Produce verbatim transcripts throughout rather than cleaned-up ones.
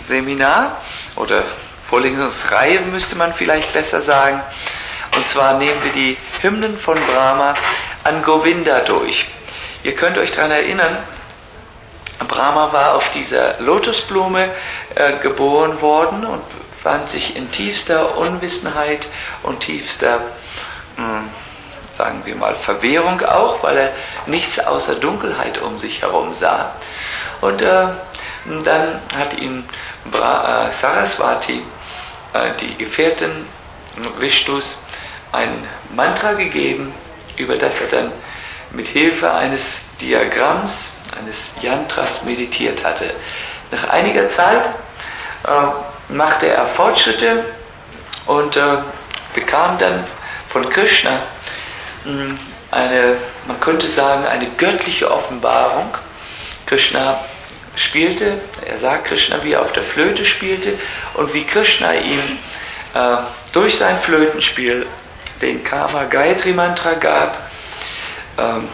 Vorlesungsseminar oder Vorlesungsreihe müsste man vielleicht besser sagen. Und zwar nehmen wir die Hymnen von Brahma an Govinda durch. Ihr könnt euch daran erinnern, Brahma war auf dieser Lotusblume äh, geboren worden und fand sich in tiefster Unwissenheit und tiefster, mh, sagen wir mal, Verwirrung auch, weil er nichts außer Dunkelheit um sich herum sah. Und äh, dann hat ihm Bra- äh, Saraswati, äh, die Gefährtin Vishnus, ein Mantra gegeben, über das er dann mit Hilfe eines Diagramms, eines Yantras meditiert hatte. Nach einiger Zeit äh, machte er Fortschritte und äh, bekam dann von Krishna mh, eine, man könnte sagen, eine göttliche Offenbarung. Krishna spielte, er sah Krishna, wie er auf der Flöte spielte und wie Krishna ihm äh, durch sein Flötenspiel den Karma Gayatri Mantra gab, ähm,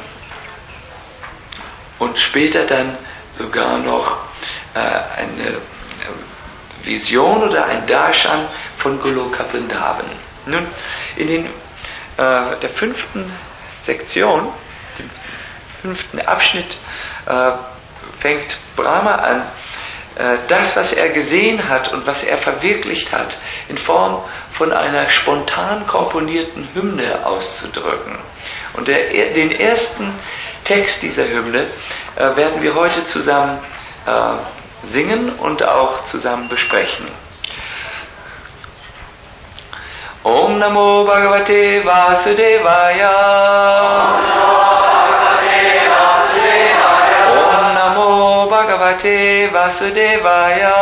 und später dann sogar noch äh, eine Vision oder ein Darshan von Goloka Vrindavan. Nun, in den, äh, der fünften Sektion, dem fünften Abschnitt, äh, fängt Brahma an, äh, das, was er gesehen hat und was er verwirklicht hat, in Form von einer spontan komponierten Hymne auszudrücken. Und der, den ersten Text dieser Hymne äh, werden wir heute zusammen äh, singen und auch zusammen besprechen. Om Namo Bhagavate Vasudevaya. Om Namo Bhagavate Vasudevaya.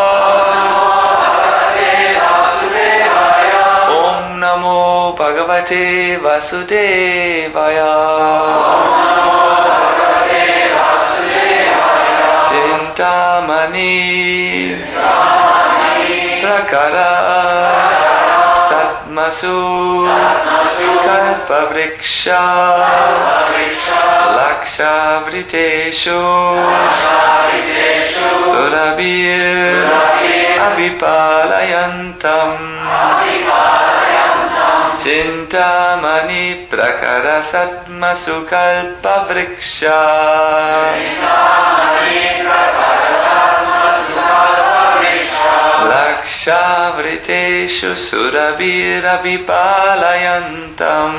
Om Namo Bhagavate Vasudevaya. Chintamani Prakara Satmasu Kalpavriksha Lakshavriteshu Surabhir Abhipalayantam Chintamani Prakara Satmasu Kalpavriksha Lakshavriteshu Surabhirabhipalayantam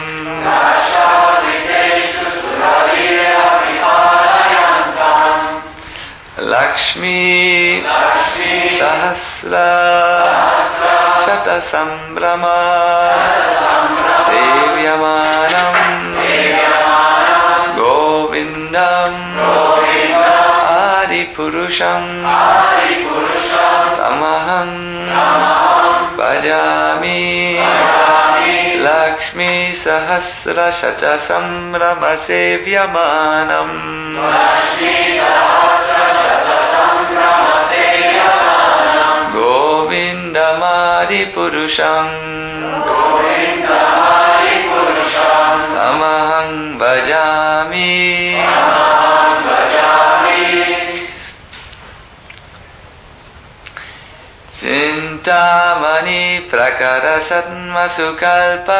Lakshmi Sahasra Shatasambrama Sevyamanam Govindam Adipurusham Tamaham Bhajami Lakshmi Sahasra Shatasamrama Sevyamanam Govindamadi Purusham Tamaham Bhajami. Chintamani Prakara Satmasu Kalpa.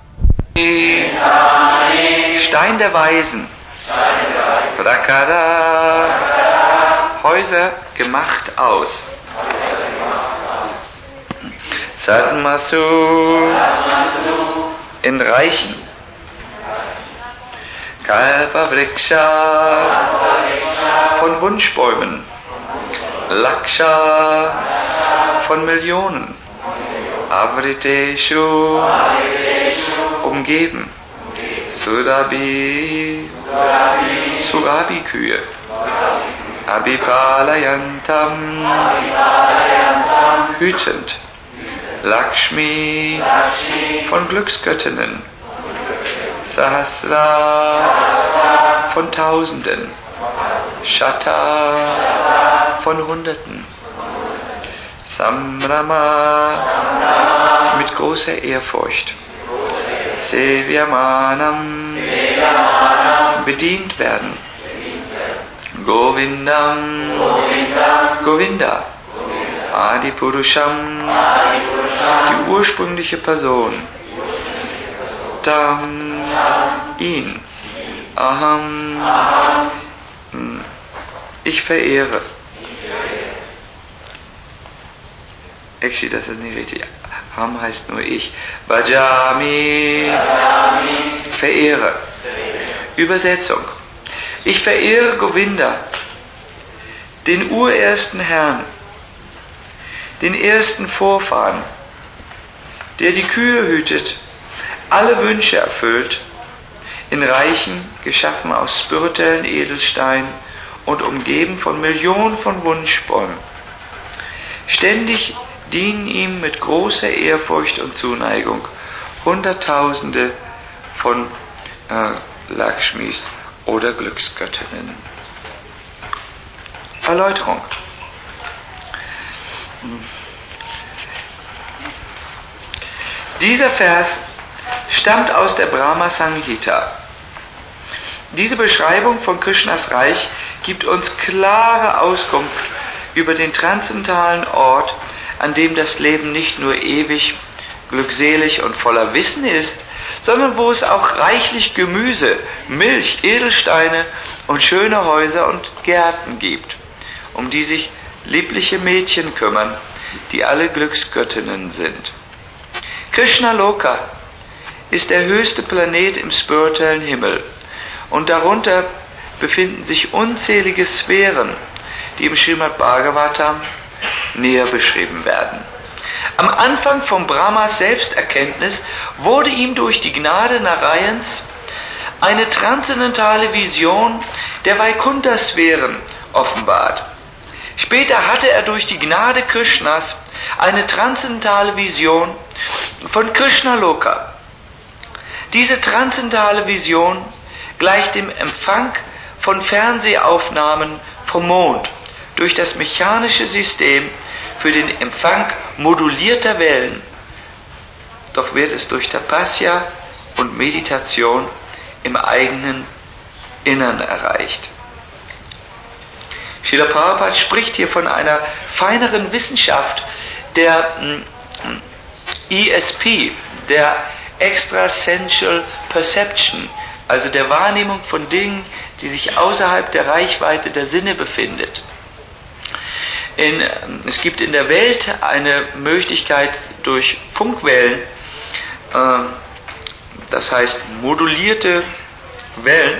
Stein der Weisen. Prakara. Häuser gemacht aus. Satmasu. In Reichen. Kalpavriksha. Von Wunschbäumen. Laksha. Von Millionen. Avriteshu. Umgeben. Surabhi. Surabhi-Kühe. Abhipalayantam. Hütend. Lakshmi. Von Glücksgöttinnen. Sahasra. Von Tausenden. Shata. Von Hunderten. Samrama. Mit großer Ehrfurcht. Sevyamanam. Bedient werden. Govindam. Govinda. Adipurusham, die ursprüngliche Person. Tam, ihn. Aham, ich verehre. Actually, das ist nicht richtig. Aham heißt nur ich. Bhajami, verehre. Übersetzung. Ich verehre Govinda, den urersten Herrn, den ersten Vorfahren, der die Kühe hütet, alle Wünsche erfüllt, in Reichen, geschaffen aus spirituellen Edelsteinen und umgeben von Millionen von Wunschbäumen. Ständig dienen ihm mit großer Ehrfurcht und Zuneigung Hunderttausende von äh, Lakshmis oder Glücksgöttinnen. Erläuterung. Dieser Vers stammt aus der Brahma Samhita. Diese Beschreibung von Krishnas Reich gibt uns klare Auskunft über den transzendentalen Ort, an dem das Leben nicht nur ewig, glückselig und voller Wissen ist, sondern wo es auch reichlich Gemüse, Milch, Edelsteine und schöne Häuser und Gärten gibt, um die sich liebliche Mädchen kümmern, die alle Glücksgöttinnen sind. Krishna Loka ist der höchste Planet im spirituellen Himmel und darunter befinden sich unzählige Sphären, die im Srimad Bhagavatam näher beschrieben werden. Am Anfang von Brahmas Selbsterkenntnis wurde ihm durch die Gnade Narayans eine transzendentale Vision der Vaikuntha-Sphären offenbart. Später hatte er durch die Gnade Krishnas eine transzendentale Vision von Krishna Loka. Diese transzendentale Vision gleicht dem Empfang von Fernsehaufnahmen vom Mond durch das mechanische System für den Empfang modulierter Wellen. Doch wird es durch Tapasya und Meditation im eigenen Innern erreicht. Srila Prabhupada spricht hier von einer feineren Wissenschaft der E S P, der Extrasensual Perception, also der Wahrnehmung von Dingen, die sich außerhalb der Reichweite der Sinne befindet. In, es gibt in der Welt eine Möglichkeit durch Funkwellen, äh, das heißt modulierte Wellen,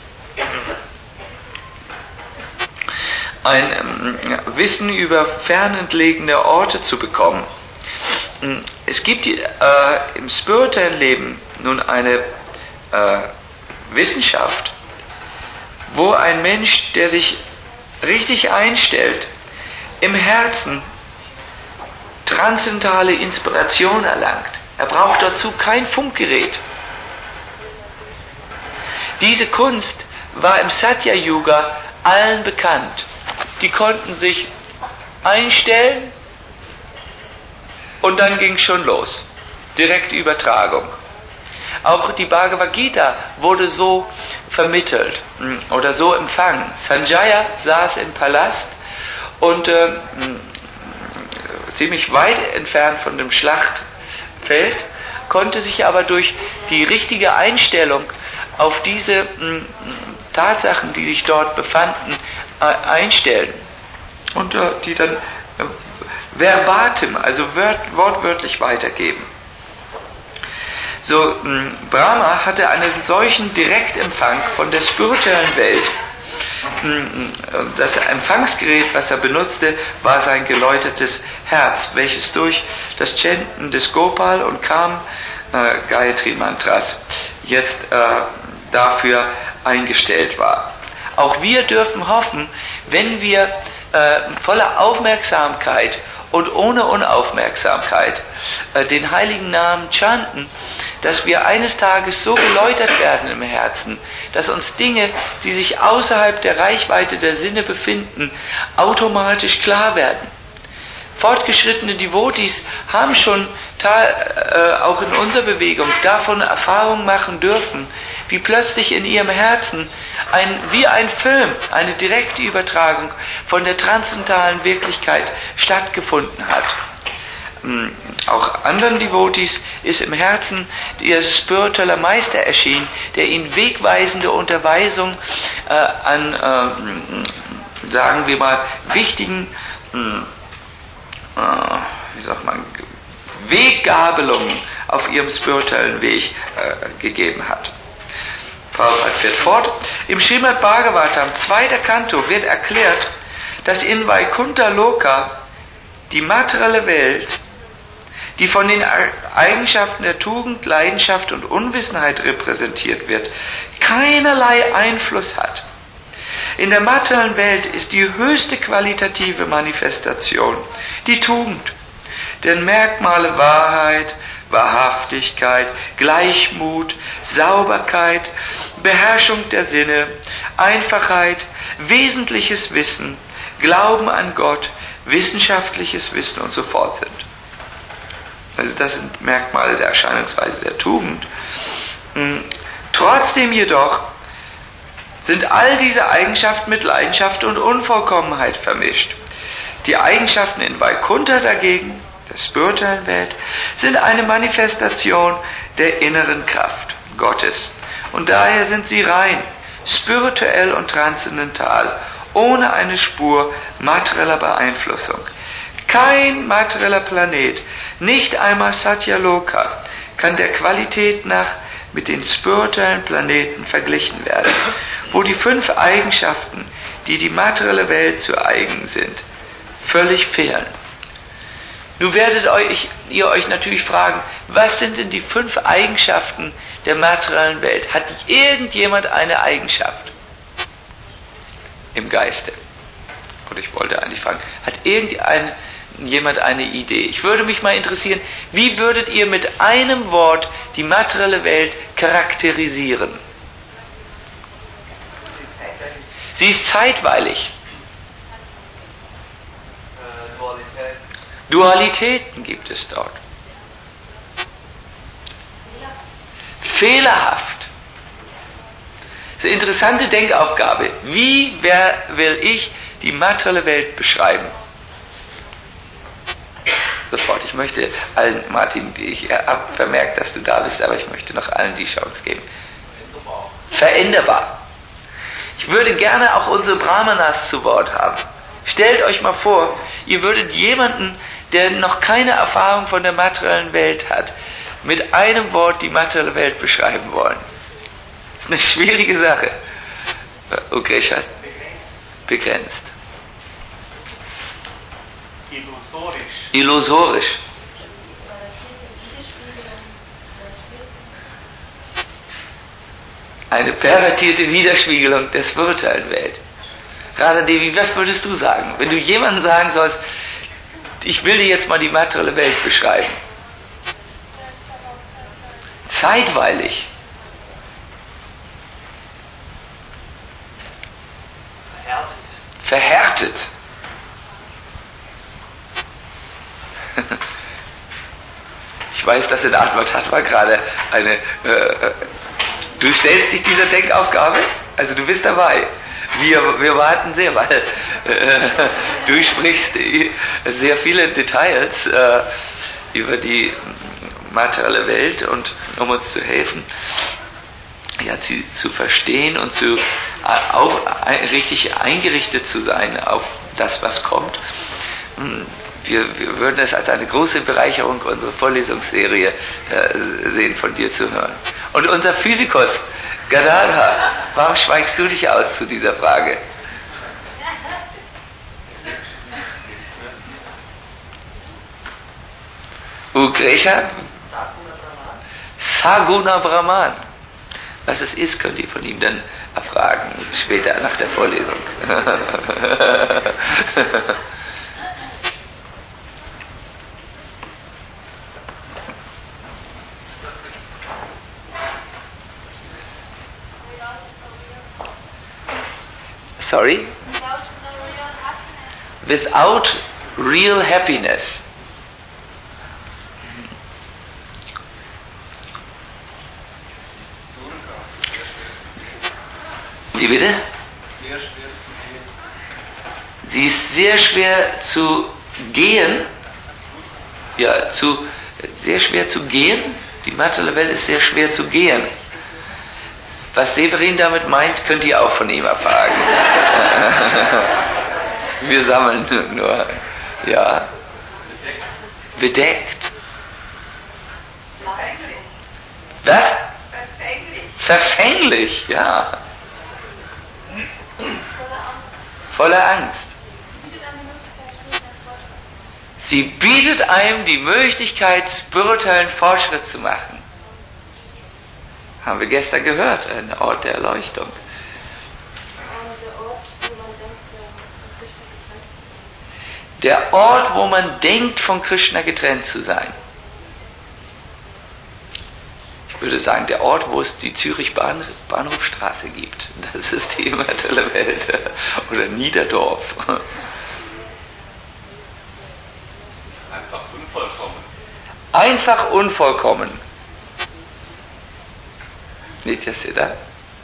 ein äh, Wissen über fernentlegene Orte zu bekommen. Es gibt äh, im spirituellen Leben nun eine äh, Wissenschaft, wo ein Mensch, der sich richtig einstellt, im Herzen transzendentale Inspiration erlangt. Er braucht dazu kein Funkgerät. Diese Kunst war im Satya-Yuga allen bekannt. Die konnten sich einstellen und dann ging es schon los. Direktübertragung. Auch die Bhagavad Gita wurde so vermittelt oder so empfangen. Sanjaya saß im Palast und äh, ziemlich weit entfernt von dem Schlachtfeld, konnte sich aber durch die richtige Einstellung auf diese mh, Tatsachen, die sich dort befanden, äh, einstellen und äh, die dann äh, verbatim, also wört, wortwörtlich weitergeben. So, mh, Brahma hatte einen solchen Direktempfang von der spirituellen Welt. Das Empfangsgerät, was er benutzte, war sein geläutertes Herz, welches durch das Chanten des Gopal und Kam äh, Gayatri Mantras jetzt äh, dafür eingestellt war. Auch wir dürfen hoffen, wenn wir äh, voller Aufmerksamkeit und ohne Unaufmerksamkeit äh, den heiligen Namen chanten, dass wir eines Tages so geläutert werden im Herzen, dass uns Dinge, die sich außerhalb der Reichweite der Sinne befinden, automatisch klar werden. Fortgeschrittene Devotees haben schon äh, auch in unserer Bewegung davon Erfahrung machen dürfen, wie plötzlich in ihrem Herzen ein, wie ein Film, eine direkte Übertragung von der transzendentalen Wirklichkeit stattgefunden hat. Auch anderen Devotees ist im Herzen ihr spiritueller Meister erschienen, der ihnen wegweisende Unterweisung äh, an, äh, sagen wir mal, wichtigen, äh, wie sagt man, Weggabelungen auf ihrem spirituellen Weg äh, gegeben hat. Prabhupada fährt fort. Im Srimad Bhagavatam, zweiter Kanto, wird erklärt, dass in Vaikuntha Loka die materielle Welt, die von den Eigenschaften der Tugend, Leidenschaft und Unwissenheit repräsentiert wird, keinerlei Einfluss hat. In der materiellen Welt ist die höchste qualitative Manifestation die Tugend, deren Merkmale Wahrheit, Wahrhaftigkeit, Gleichmut, Sauberkeit, Beherrschung der Sinne, Einfachheit, wesentliches Wissen, Glauben an Gott, wissenschaftliches Wissen und so fort sind. Also das sind Merkmale der Erscheinungsweise der Tugend. Trotzdem jedoch sind all diese Eigenschaften mit Leidenschaft und Unvollkommenheit vermischt. Die Eigenschaften in Vaikuntha dagegen, der spirituellen Welt, sind eine Manifestation der inneren Kraft Gottes. Und daher sind sie rein, spirituell und transzendental, ohne eine Spur materieller Beeinflussung. Kein materieller Planet, nicht einmal Satyaloka, kann der Qualität nach mit den spirituellen Planeten verglichen werden, wo die fünf Eigenschaften, die die materielle Welt zu eigen sind, völlig fehlen. Nun werdet euch, ihr euch natürlich fragen, was sind denn die fünf Eigenschaften der materiellen Welt? Hat irgendjemand eine Eigenschaft im Geiste? Oder ich wollte eigentlich fragen, hat irgendein jemand eine Idee? Ich würde mich mal interessieren, wie würdet ihr mit einem Wort die materielle Welt charakterisieren? Sie ist zeitweilig. Dualitäten gibt es dort. Fehlerhaft. Das ist eine interessante Denkaufgabe. Wie wer, will ich die materielle Welt beschreiben? Sofort. Ich möchte allen, Martin, ich habe vermerkt, dass du da bist, aber ich möchte noch allen die Chance geben. Veränderbar. Ich würde gerne auch unsere Brahmanas zu Wort haben. Stellt euch mal vor, ihr würdet jemanden, der noch keine Erfahrung von der materiellen Welt hat, mit einem Wort die materielle Welt beschreiben wollen. Das ist eine schwierige Sache. Okay, Schatz. Begrenzt. Illusorisch. Illusorisch. Eine pervertierte Widerspiegelung der spirituellen Welt. Radhadevi, was würdest du sagen? Wenn du jemandem sagen sollst, ich will dir jetzt mal die materielle Welt beschreiben. Zeitweilig. Verhärtet. Verhärtet. Ich weiß, dass in Atma-Tattva gerade eine... Äh, du stellst dich dieser Denkaufgabe? Also du bist dabei. Wir, wir warten sehr, weil äh, du sprichst sehr viele Details äh, über die materielle Welt und um uns zu helfen, ja, sie zu verstehen und zu auf, ein, richtig eingerichtet zu sein auf das, was kommt. Wir, wir würden es als eine große Bereicherung unserer Vorlesungsserie äh, sehen, von dir zu hören. Und unser Physikus, Gadadhar, warum schweigst du dich aus zu dieser Frage? Ukresha? Saguna Brahman. Was es ist, könnt ihr von ihm dann erfragen, später nach der Vorlesung. Sorry? Without real happiness. Wie bitte? Sehr schwer zu gehen. Sie ist sehr schwer zu gehen. Ja, zu, sehr schwer zu gehen. Die materielle Welt ist sehr schwer zu gehen. Was Severin damit meint, könnt ihr auch von ihm erfahren. Wir sammeln nur, ja. Bedeckt. Was? Verfänglich. Verfänglich, ja. Voller Angst. Sie bietet einem die Möglichkeit, spirituellen Fortschritt zu machen. Haben wir gestern gehört, ein Ort der Erleuchtung. Der Ort, wo man denkt, von Krishna getrennt zu sein. Ich würde sagen, der Ort, wo es die Zürich-Bahnhofstraße gibt. Das ist die materielle Welt. Oder Niederdorf. Einfach unvollkommen. Einfach unvollkommen. Nicht, dass ihr da?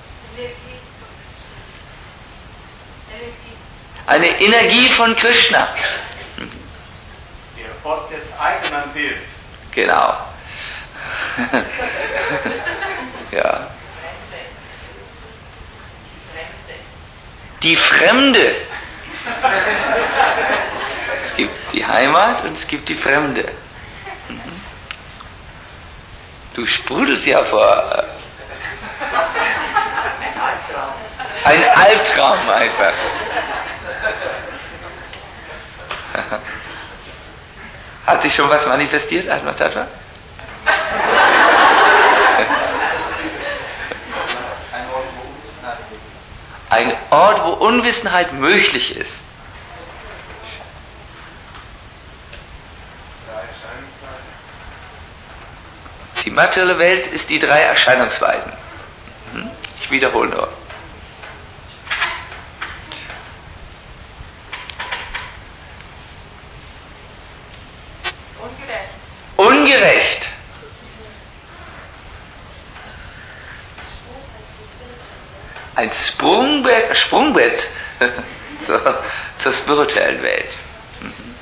Eine Energie von Krishna. Der Ort des eigenen Willens. Genau. Ja. Die Fremde. Es gibt die Heimat und es gibt die Fremde. Du sprudelst ja vor. Ein Albtraum einfach. Hat sich schon was manifestiert, Atma Tattva? Ein Ort, wo Unwissenheit möglich ist. Die materielle Welt ist die drei Erscheinungsweisen. Ich wiederhole nur. Ungerecht. Ungerecht. Ein Sprungbrett, Sprungbrett zur, zur spirituellen Welt. Mhm.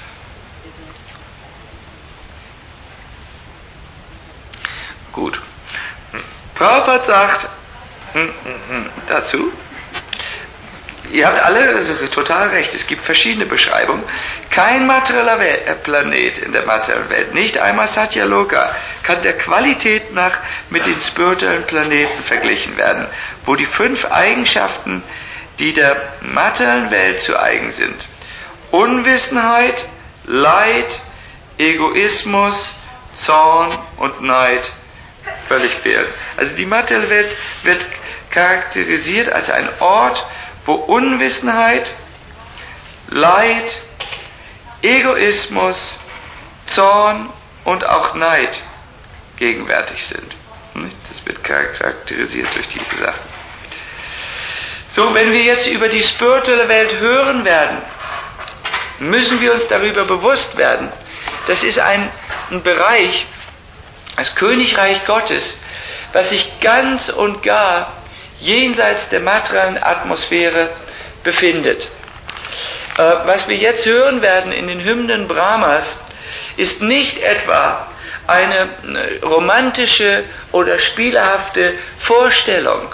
Gut. Prabhupada sagt dazu, ihr habt alle also, total recht, es gibt verschiedene Beschreibungen. Kein materieller Welt, Planet in der materiellen Welt, nicht einmal Satyaloka, kann der Qualität nach mit den spirituellen Planeten verglichen werden, wo die fünf Eigenschaften, die der materiellen Welt zu eigen sind, Unwissenheit, Leid, Egoismus, Zorn und Neid, völlig fehlen. Also die materielle Welt wird charakterisiert als ein Ort, wo Unwissenheit, Leid, Egoismus, Zorn und auch Neid gegenwärtig sind. Das wird charakterisiert durch diese Sachen. So, wenn wir jetzt über die spirituelle Welt hören werden, müssen wir uns darüber bewusst werden, das ist ein, ein Bereich, das Königreich Gottes, was sich ganz und gar jenseits der materiellen Atmosphäre befindet. Äh, was wir jetzt hören werden in den Hymnen Brahmas, ist nicht etwa eine äh, romantische oder spielhafte Vorstellung,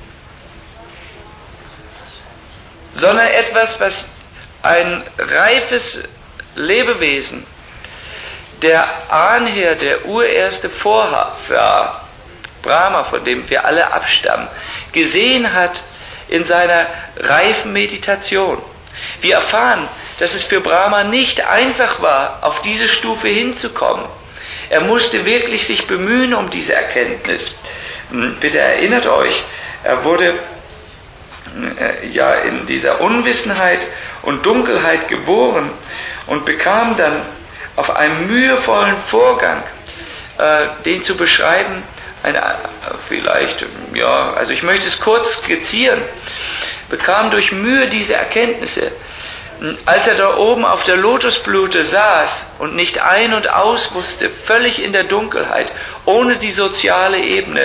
sondern etwas, was ein reifes Lebewesen, der Ahnherr, der urerste Vorfahr, Brahma, von dem wir alle abstammen, gesehen hat in seiner reifen Meditation. Wir erfahren, dass es für Brahma nicht einfach war, auf diese Stufe hinzukommen. Er musste wirklich sich bemühen um diese Erkenntnis. Bitte erinnert euch, er wurde äh, ja in dieser Unwissenheit und Dunkelheit geboren und bekam dann auf einem mühevollen Vorgang, äh, den zu beschreiben, eine, äh, vielleicht, ja, also ich möchte es kurz skizzieren, bekam durch Mühe diese Erkenntnisse. Als er da oben auf der Lotusblüte saß und nicht ein- und aus wusste, völlig in der Dunkelheit, ohne die soziale Ebene,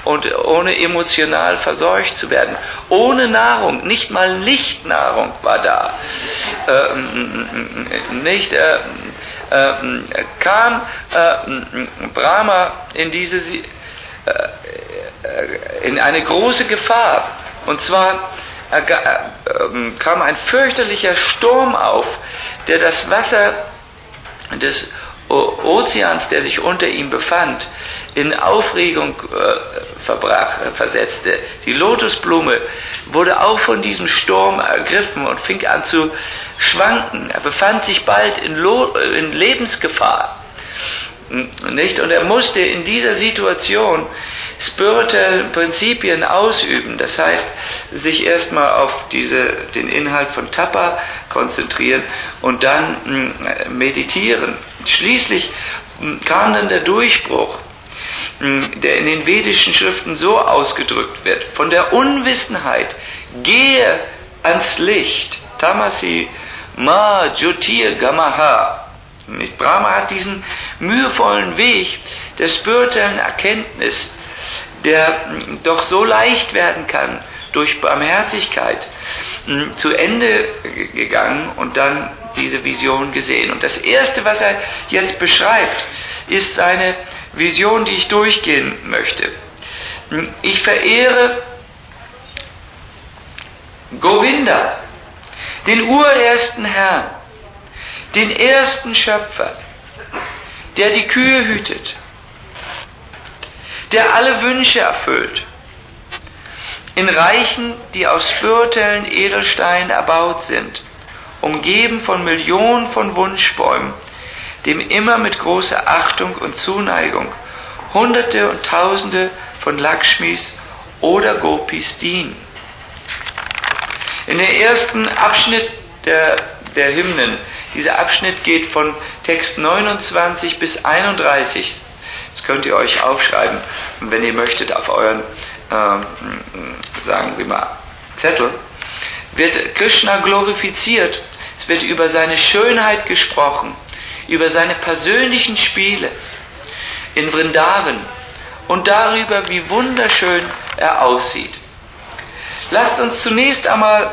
und ohne emotional versorgt zu werden, ohne Nahrung, nicht mal Lichtnahrung war da, ähm, nicht, äh, äh, kam äh, Brahma in diese, äh, in eine große Gefahr, und zwar äh, äh, kam ein fürchterlicher Sturm auf, der das Wasser des Ozeans, der sich unter ihm befand, in Aufregung äh, verbrach, äh, versetzte. Die Lotusblume wurde auch von diesem Sturm ergriffen und fing an zu schwanken. Er befand sich bald in, Lo- in Lebensgefahr. Nicht? Und er musste in dieser Situation spirituelle Prinzipien ausüben, das heißt, sich erstmal auf diese, den Inhalt von Tapa konzentrieren und dann mh, meditieren. Schließlich mh, kam dann der Durchbruch, mh, der in den vedischen Schriften so ausgedrückt wird: Von der Unwissenheit gehe ans Licht. Tamasi ma jyotir gamaha. Brahma hat diesen mühevollen Weg der spirituellen Erkenntnis, der doch so leicht werden kann durch Barmherzigkeit, zu Ende gegangen und dann diese Vision gesehen. Und das Erste, was er jetzt beschreibt, ist seine Vision, die ich durchgehen möchte. Ich verehre Govinda, den urersten Herrn, den ersten Schöpfer, der die Kühe hütet, der alle Wünsche erfüllt, in Reichen, die aus spirituellen Edelsteinen erbaut sind, umgeben von Millionen von Wunschbäumen, dem immer mit großer Achtung und Zuneigung Hunderte und Tausende von Lakshmis oder Gopis dienen. In der ersten Abschnitt der, der Hymnen, dieser Abschnitt geht von Text neunundzwanzig bis einunddreißig, das könnt ihr euch aufschreiben, wenn ihr möchtet, auf euren, äh, sagen wir mal, Zettel, wird Krishna glorifiziert. Es wird über seine Schönheit gesprochen, über seine persönlichen Spiele in Vrindavan und darüber, wie wunderschön er aussieht. Lasst uns zunächst einmal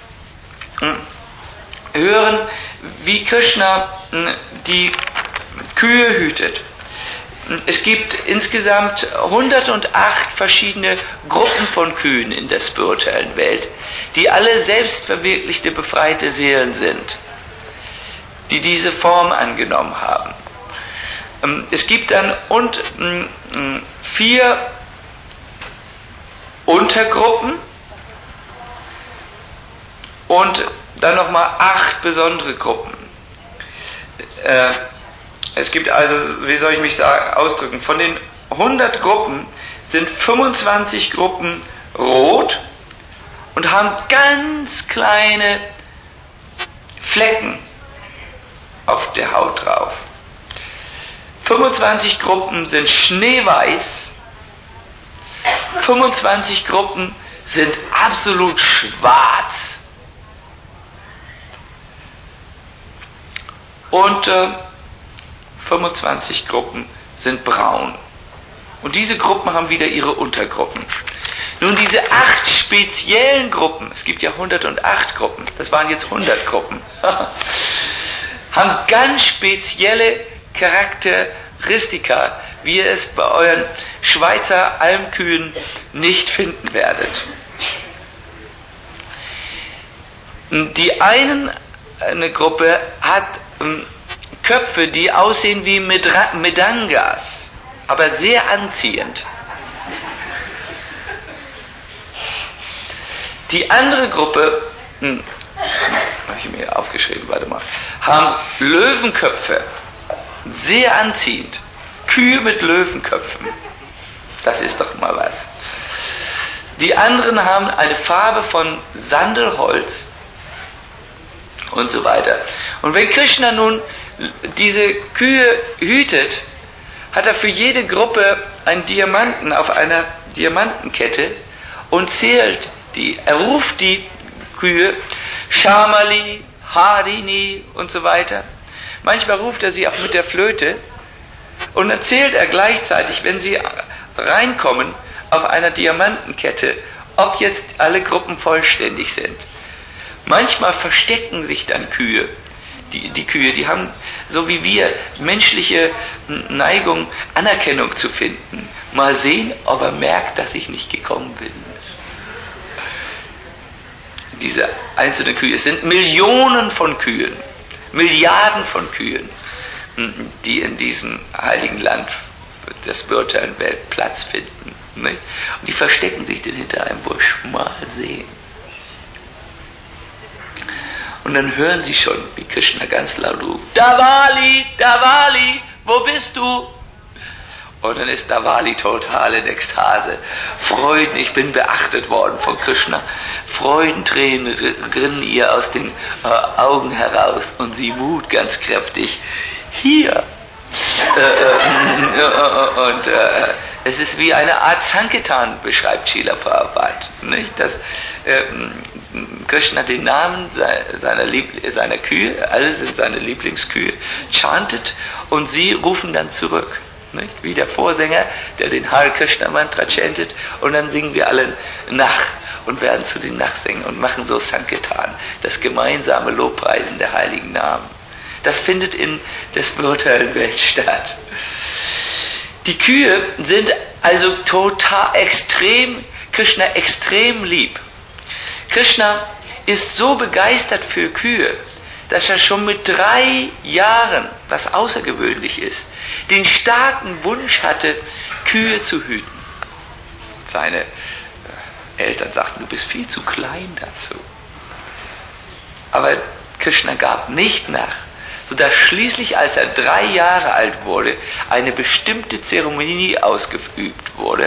hören, wie Krishna die Kühe hütet. Es gibt insgesamt hundertacht verschiedene Gruppen von Kühen in der spirituellen Welt, die alle selbstverwirklichte, befreite Seelen sind, die diese Form angenommen haben. Es gibt dann und, vier Untergruppen und dann nochmal acht besondere Gruppen. Äh, es gibt also, wie soll ich mich sagen, ausdrücken, von den hundert Gruppen sind fünfundzwanzig Gruppen rot und haben ganz kleine Flecken auf der Haut drauf. fünfundzwanzig Gruppen sind schneeweiß, fünfundzwanzig Gruppen sind absolut schwarz. Und äh, fünfundzwanzig Gruppen sind braun. Und diese Gruppen haben wieder ihre Untergruppen. Nun, diese acht speziellen Gruppen, es gibt ja hundertacht Gruppen, das waren jetzt hundert Gruppen, haben ganz spezielle Charakteristika, wie ihr es bei euren Schweizer Almkühen nicht finden werdet. Die einen, eine Gruppe hat ähm, Köpfe, die aussehen wie Medra- Medangas, aber sehr anziehend. Die andere Gruppe, hm, habe ich mir aufgeschrieben, warte mal, haben Löwenköpfe, sehr anziehend. Kühe mit Löwenköpfen, das ist doch mal was. Die anderen haben eine Farbe von Sandelholz und so weiter. Und wenn Krishna nun diese Kühe hütet, hat er für jede Gruppe einen Diamanten auf einer Diamantenkette und zählt die. Er ruft die Kühe Shamali, Harini und so weiter. Manchmal ruft er sie auch mit der Flöte und dann zählt er gleichzeitig, wenn sie reinkommen, auf einer Diamantenkette, ob jetzt alle Gruppen vollständig sind. Manchmal verstecken sich dann Kühe. Die, die Kühe, die haben, so wie wir, menschliche Neigung, Anerkennung zu finden. Mal sehen, ob er merkt, dass ich nicht gekommen bin. Diese einzelnen Kühe, es sind Millionen von Kühen, Milliarden von Kühen, die in diesem heiligen Land des virtuellen Welt Platz finden. Nicht? Und die verstecken sich dann hinter einem Busch. Mal sehen. Und dann hören sie schon, wie Krishna ganz laut ruft, Davali, Davali, wo bist du? Und dann ist Davali total in Ekstase. Freuden, ich bin beachtet worden von Krishna. Freudentränen rinnen ihr aus den äh, Augen heraus und sie mut ganz kräftig. Hier. Äh, äh, und äh, es ist wie eine Art Sankirtan, beschreibt Srila Prabhupada, nicht? Dass äh, Krishna den Namen seiner, Liebl- seiner Kühe, alles sind seine Lieblingskühe, chantet und sie rufen dann zurück. Nicht? Wie der Vorsänger, der den Hare Krishna Mantra chantet, und dann singen wir alle nach und werden zu den Nachsängern und machen so Sankirtan, das gemeinsame Lobpreisen der heiligen Namen. Das findet in der spirituellen Welt statt. Die Kühe sind also total extrem, Krishna extrem lieb. Krishna ist so begeistert für Kühe, dass er schon mit drei Jahren, was außergewöhnlich ist, den starken Wunsch hatte, Kühe zu hüten. Seine Eltern sagten, du bist viel zu klein dazu. Aber Krishna gab nicht nach, sodass schließlich, als er drei Jahre alt wurde, eine bestimmte Zeremonie ausgeübt wurde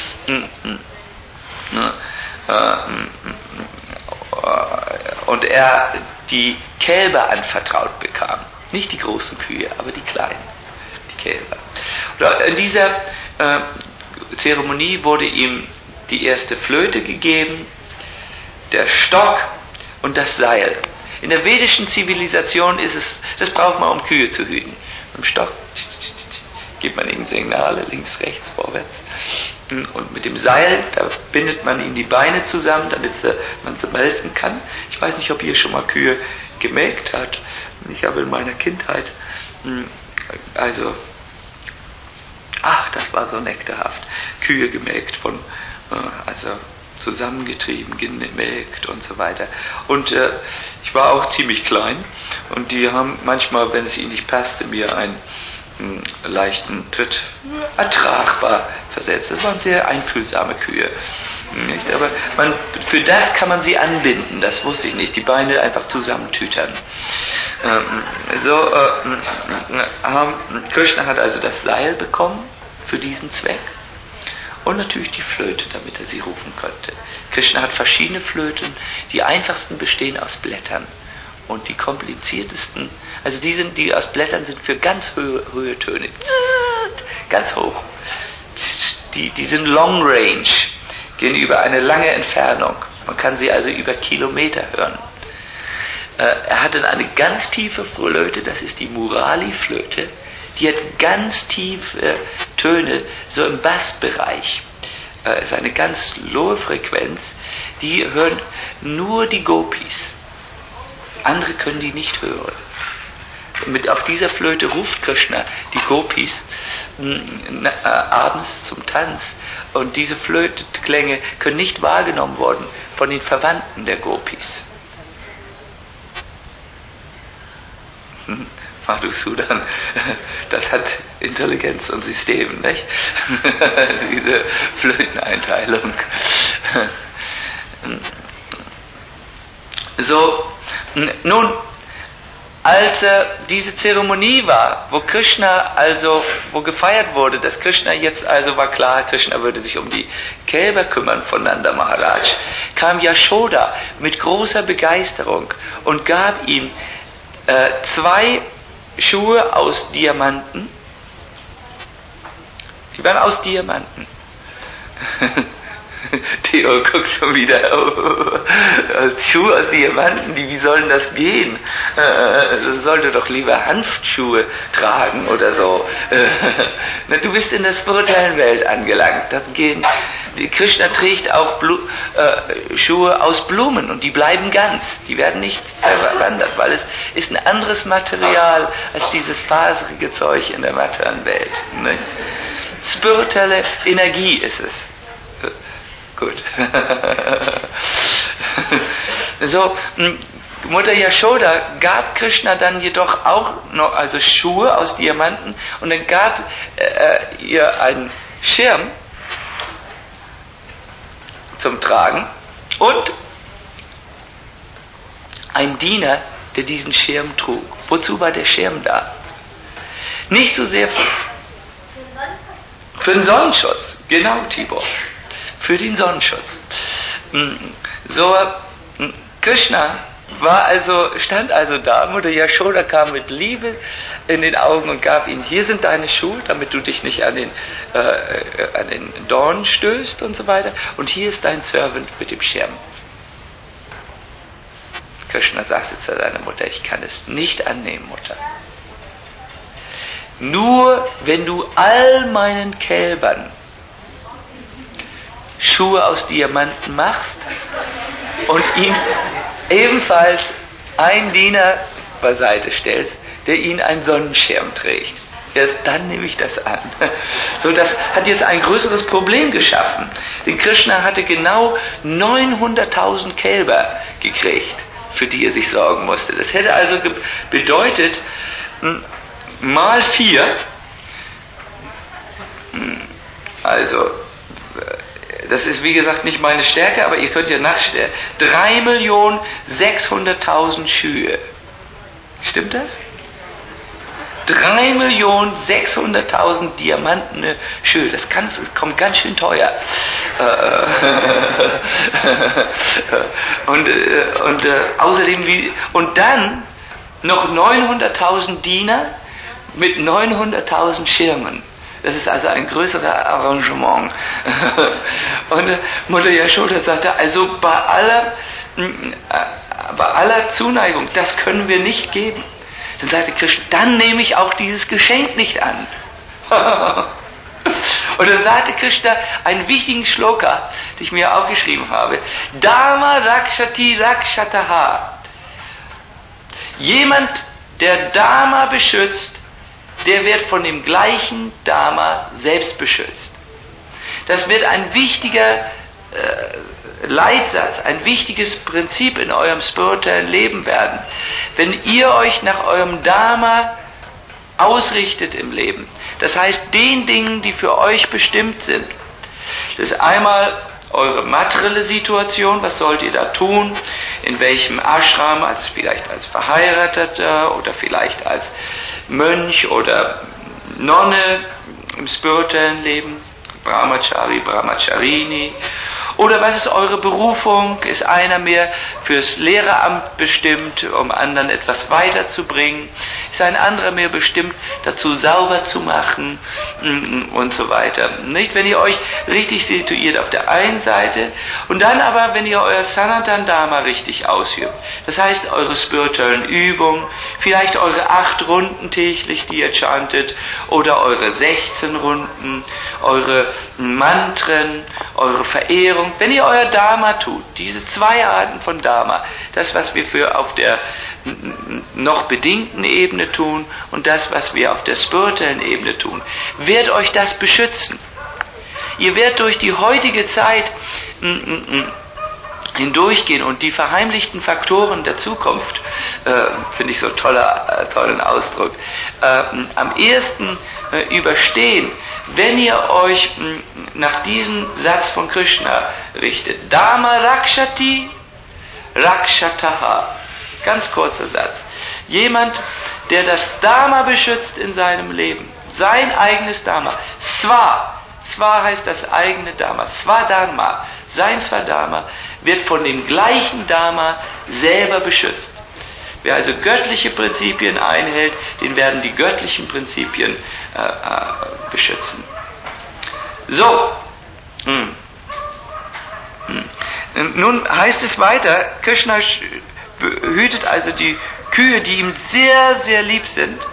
und er die Kälber anvertraut bekam. Nicht die großen Kühe, aber die kleinen, die Kälber. In dieser äh, Zeremonie wurde ihm die erste Flöte gegeben, der Stock und das Seil. In der vedischen Zivilisation ist es, das braucht man, um Kühe zu hüten. Mit dem Stock gibt man ihnen Signale, links, rechts, vorwärts. Und mit dem Seil, da bindet man ihnen die Beine zusammen, damit sie, man sie melken kann. Ich weiß nicht, ob ihr schon mal Kühe gemelkt habt. Ich habe in meiner Kindheit, also, ach, das war so nektarhaft, Kühe gemelkt von, also zusammengetrieben, gemelkt und so weiter. Und äh, ich war auch ziemlich klein und die haben manchmal, wenn es ihnen nicht passte, mir einen mh, leichten Tritt ertragbar versetzt. Das waren sehr einfühlsame Kühe. Nicht? Aber man, für das kann man sie anbinden, das wusste ich nicht, die Beine einfach zusammentütern. Ähm, so, äh, äh, Krishna hat also das Seil bekommen für diesen Zweck. Und natürlich die Flöte, damit er sie rufen konnte. Krishna hat verschiedene Flöten. Die einfachsten bestehen aus Blättern. Und die kompliziertesten, also die, sind, die aus Blättern sind für ganz hohe, hohe Töne. Ganz hoch. Die, die sind Long Range, gehen über eine lange Entfernung. Man kann sie also über Kilometer hören. Er hatte eine ganz tiefe Flöte, das ist die Murali-Flöte. Die hat ganz tiefe Töne, so im Bassbereich. Es ist eine ganz hohe Frequenz, die hören nur die Gopis. Andere können die nicht hören. Mit auf dieser Flöte ruft Krishna die Gopis äh, abends zum Tanz. Und diese Flötenklänge können nicht wahrgenommen werden von den Verwandten der Gopis. Madhusudan, das hat Intelligenz und System, nicht? Diese Flöteneinteilung. So, nun, als äh, diese Zeremonie war, wo Krishna also, wo gefeiert wurde, dass Krishna jetzt also war klar, Krishna würde sich um die Kälber kümmern von Nanda Maharaj, kam Yashoda mit großer Begeisterung und gab ihm äh, zwei Schuhe aus Diamanten. Die waren aus Diamanten. Theo guckt schon wieder. Oh, Schuhe aus Diamanten, die, wie sollen das gehen? Äh, sollte doch lieber Hanfschuhe tragen oder so. Äh, na, du bist in der spirituellen Welt angelangt. Das gehen, die Krishna trägt auch Blu, äh, Schuhe aus Blumen und die bleiben ganz. Die werden nicht zerwandert, weil es ist ein anderes Material als dieses faserige Zeug in der materiellen Welt. Ne? Spirituelle Energie ist es. Gut. So, Mutter Yashoda gab Krishna dann jedoch auch noch, also Schuhe aus Diamanten, und dann gab äh, ihr einen Schirm zum Tragen und ein Diener, der diesen Schirm trug. Wozu war der Schirm da? Nicht so sehr für, für den Sonnenschutz. Genau, Tibor. Für den Sonnenschutz. So, Krishna war also, stand also da, Mutter Yashoda kam mit Liebe in den Augen und gab ihm, hier sind deine Schuhe, damit du dich nicht an den, äh, an den Dorn stößt und so weiter, und hier ist dein Servant mit dem Schirm. Krishna sagte zu seiner Mutter, ich kann es nicht annehmen, Mutter. Nur wenn du all meinen Kälbern Schuhe aus Diamanten machst und ihm ebenfalls einen Diener beiseite stellst, der ihnen einen Sonnenschirm trägt. Erst dann nehme ich das an. So, das hat jetzt ein größeres Problem geschaffen. Denn Krishna hatte genau neunhunderttausend Kälber gekriegt, für die er sich sorgen musste. Das hätte also ge- bedeutet, mal vier, also das ist wie gesagt nicht meine Stärke, aber ihr könnt ja nachstellen. drei Millionen sechshunderttausend Schühe. Stimmt das? drei Millionen sechshunderttausend Diamantene Schühe. Das, kann, das kommt ganz schön teuer. und und äh, außerdem, wie, und dann noch neunhunderttausend Diener mit neunhunderttausend Schirmen. Das ist also ein größerer Arrangement. Und äh, Mutter Yashoda sagte, also bei aller, äh, bei aller Zuneigung, das können wir nicht geben. Dann sagte Krishna, dann nehme ich auch dieses Geschenk nicht an. Und dann sagte Krishna einen wichtigen Shloka, den ich mir aufgeschrieben habe. Dharma rakshati rakshataha. Jemand, der Dharma beschützt, der wird von dem gleichen Dharma selbst beschützt. Das wird ein wichtiger äh, Leitsatz, ein wichtiges Prinzip in eurem spirituellen Leben werden. Wenn ihr euch nach eurem Dharma ausrichtet im Leben, das heißt den Dingen, die für euch bestimmt sind, das ist einmal eure materielle Situation, was sollt ihr da tun, in welchem Ashram, als vielleicht als Verheirateter oder vielleicht als Mönch oder Nonne im spirituellen Leben, Brahmachari, Brahmacharini, oder was ist eure Berufung? Ist einer mehr fürs Lehreramt bestimmt, um anderen etwas weiterzubringen? Ist ein anderer mehr bestimmt, dazu sauber zu machen und so weiter? Nicht, wenn ihr euch richtig situiert auf der einen Seite und dann aber, wenn ihr euer Sanatan Dharma richtig ausübt, das heißt eure spirituellen Übungen, vielleicht eure acht Runden täglich, die ihr chantet, oder eure sechzehn Runden, eure Mantren, eure Verehrung, wenn ihr euer Dharma tut, diese zwei Arten von Dharma, das, was wir für auf der noch bedingten Ebene tun und das, was wir auf der spirituellen Ebene tun, wird euch das beschützen. Ihr werdet durch die heutige Zeit hindurchgehen und die verheimlichten Faktoren der Zukunft, äh, finde ich so toller, äh, tollen Ausdruck, äh, am ehesten äh, überstehen, wenn ihr euch mh, nach diesem Satz von Krishna richtet. Dharma rakshati rakshataha. Ganz kurzer Satz. Jemand, der das Dharma beschützt in seinem Leben, sein eigenes Dharma. Sva, Sva heißt das eigene Dharma. Swadharma, sein Swadharma, wird von dem gleichen Dharma selber beschützt. Wer also göttliche Prinzipien einhält, den werden die göttlichen Prinzipien äh, äh, beschützen. So, hm. Nun heißt es weiter, Krishna hütet also die Kühe, die ihm sehr, sehr lieb sind.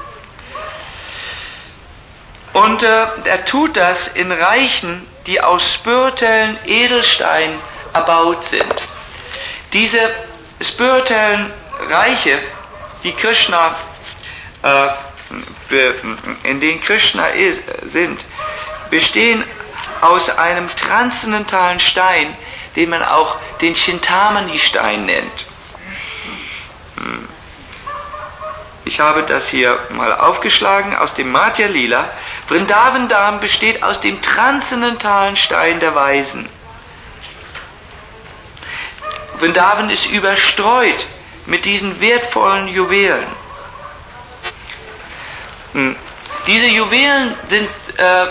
Und äh, er tut das in Reichen, die aus spirituellen Edelsteinen erbaut sind. Diese spirituellen Reiche, die Krishna, äh, in denen Krishna ist, sind, bestehen aus einem transzendentalen Stein, den man auch den Chintamani-Stein nennt. Ich habe das hier mal aufgeschlagen aus dem Madhya Lila. Vrindavan Dham besteht aus dem transzendentalen Stein der Weisen. Vrindavan ist überstreut mit diesen wertvollen Juwelen. Diese Juwelen sind äh,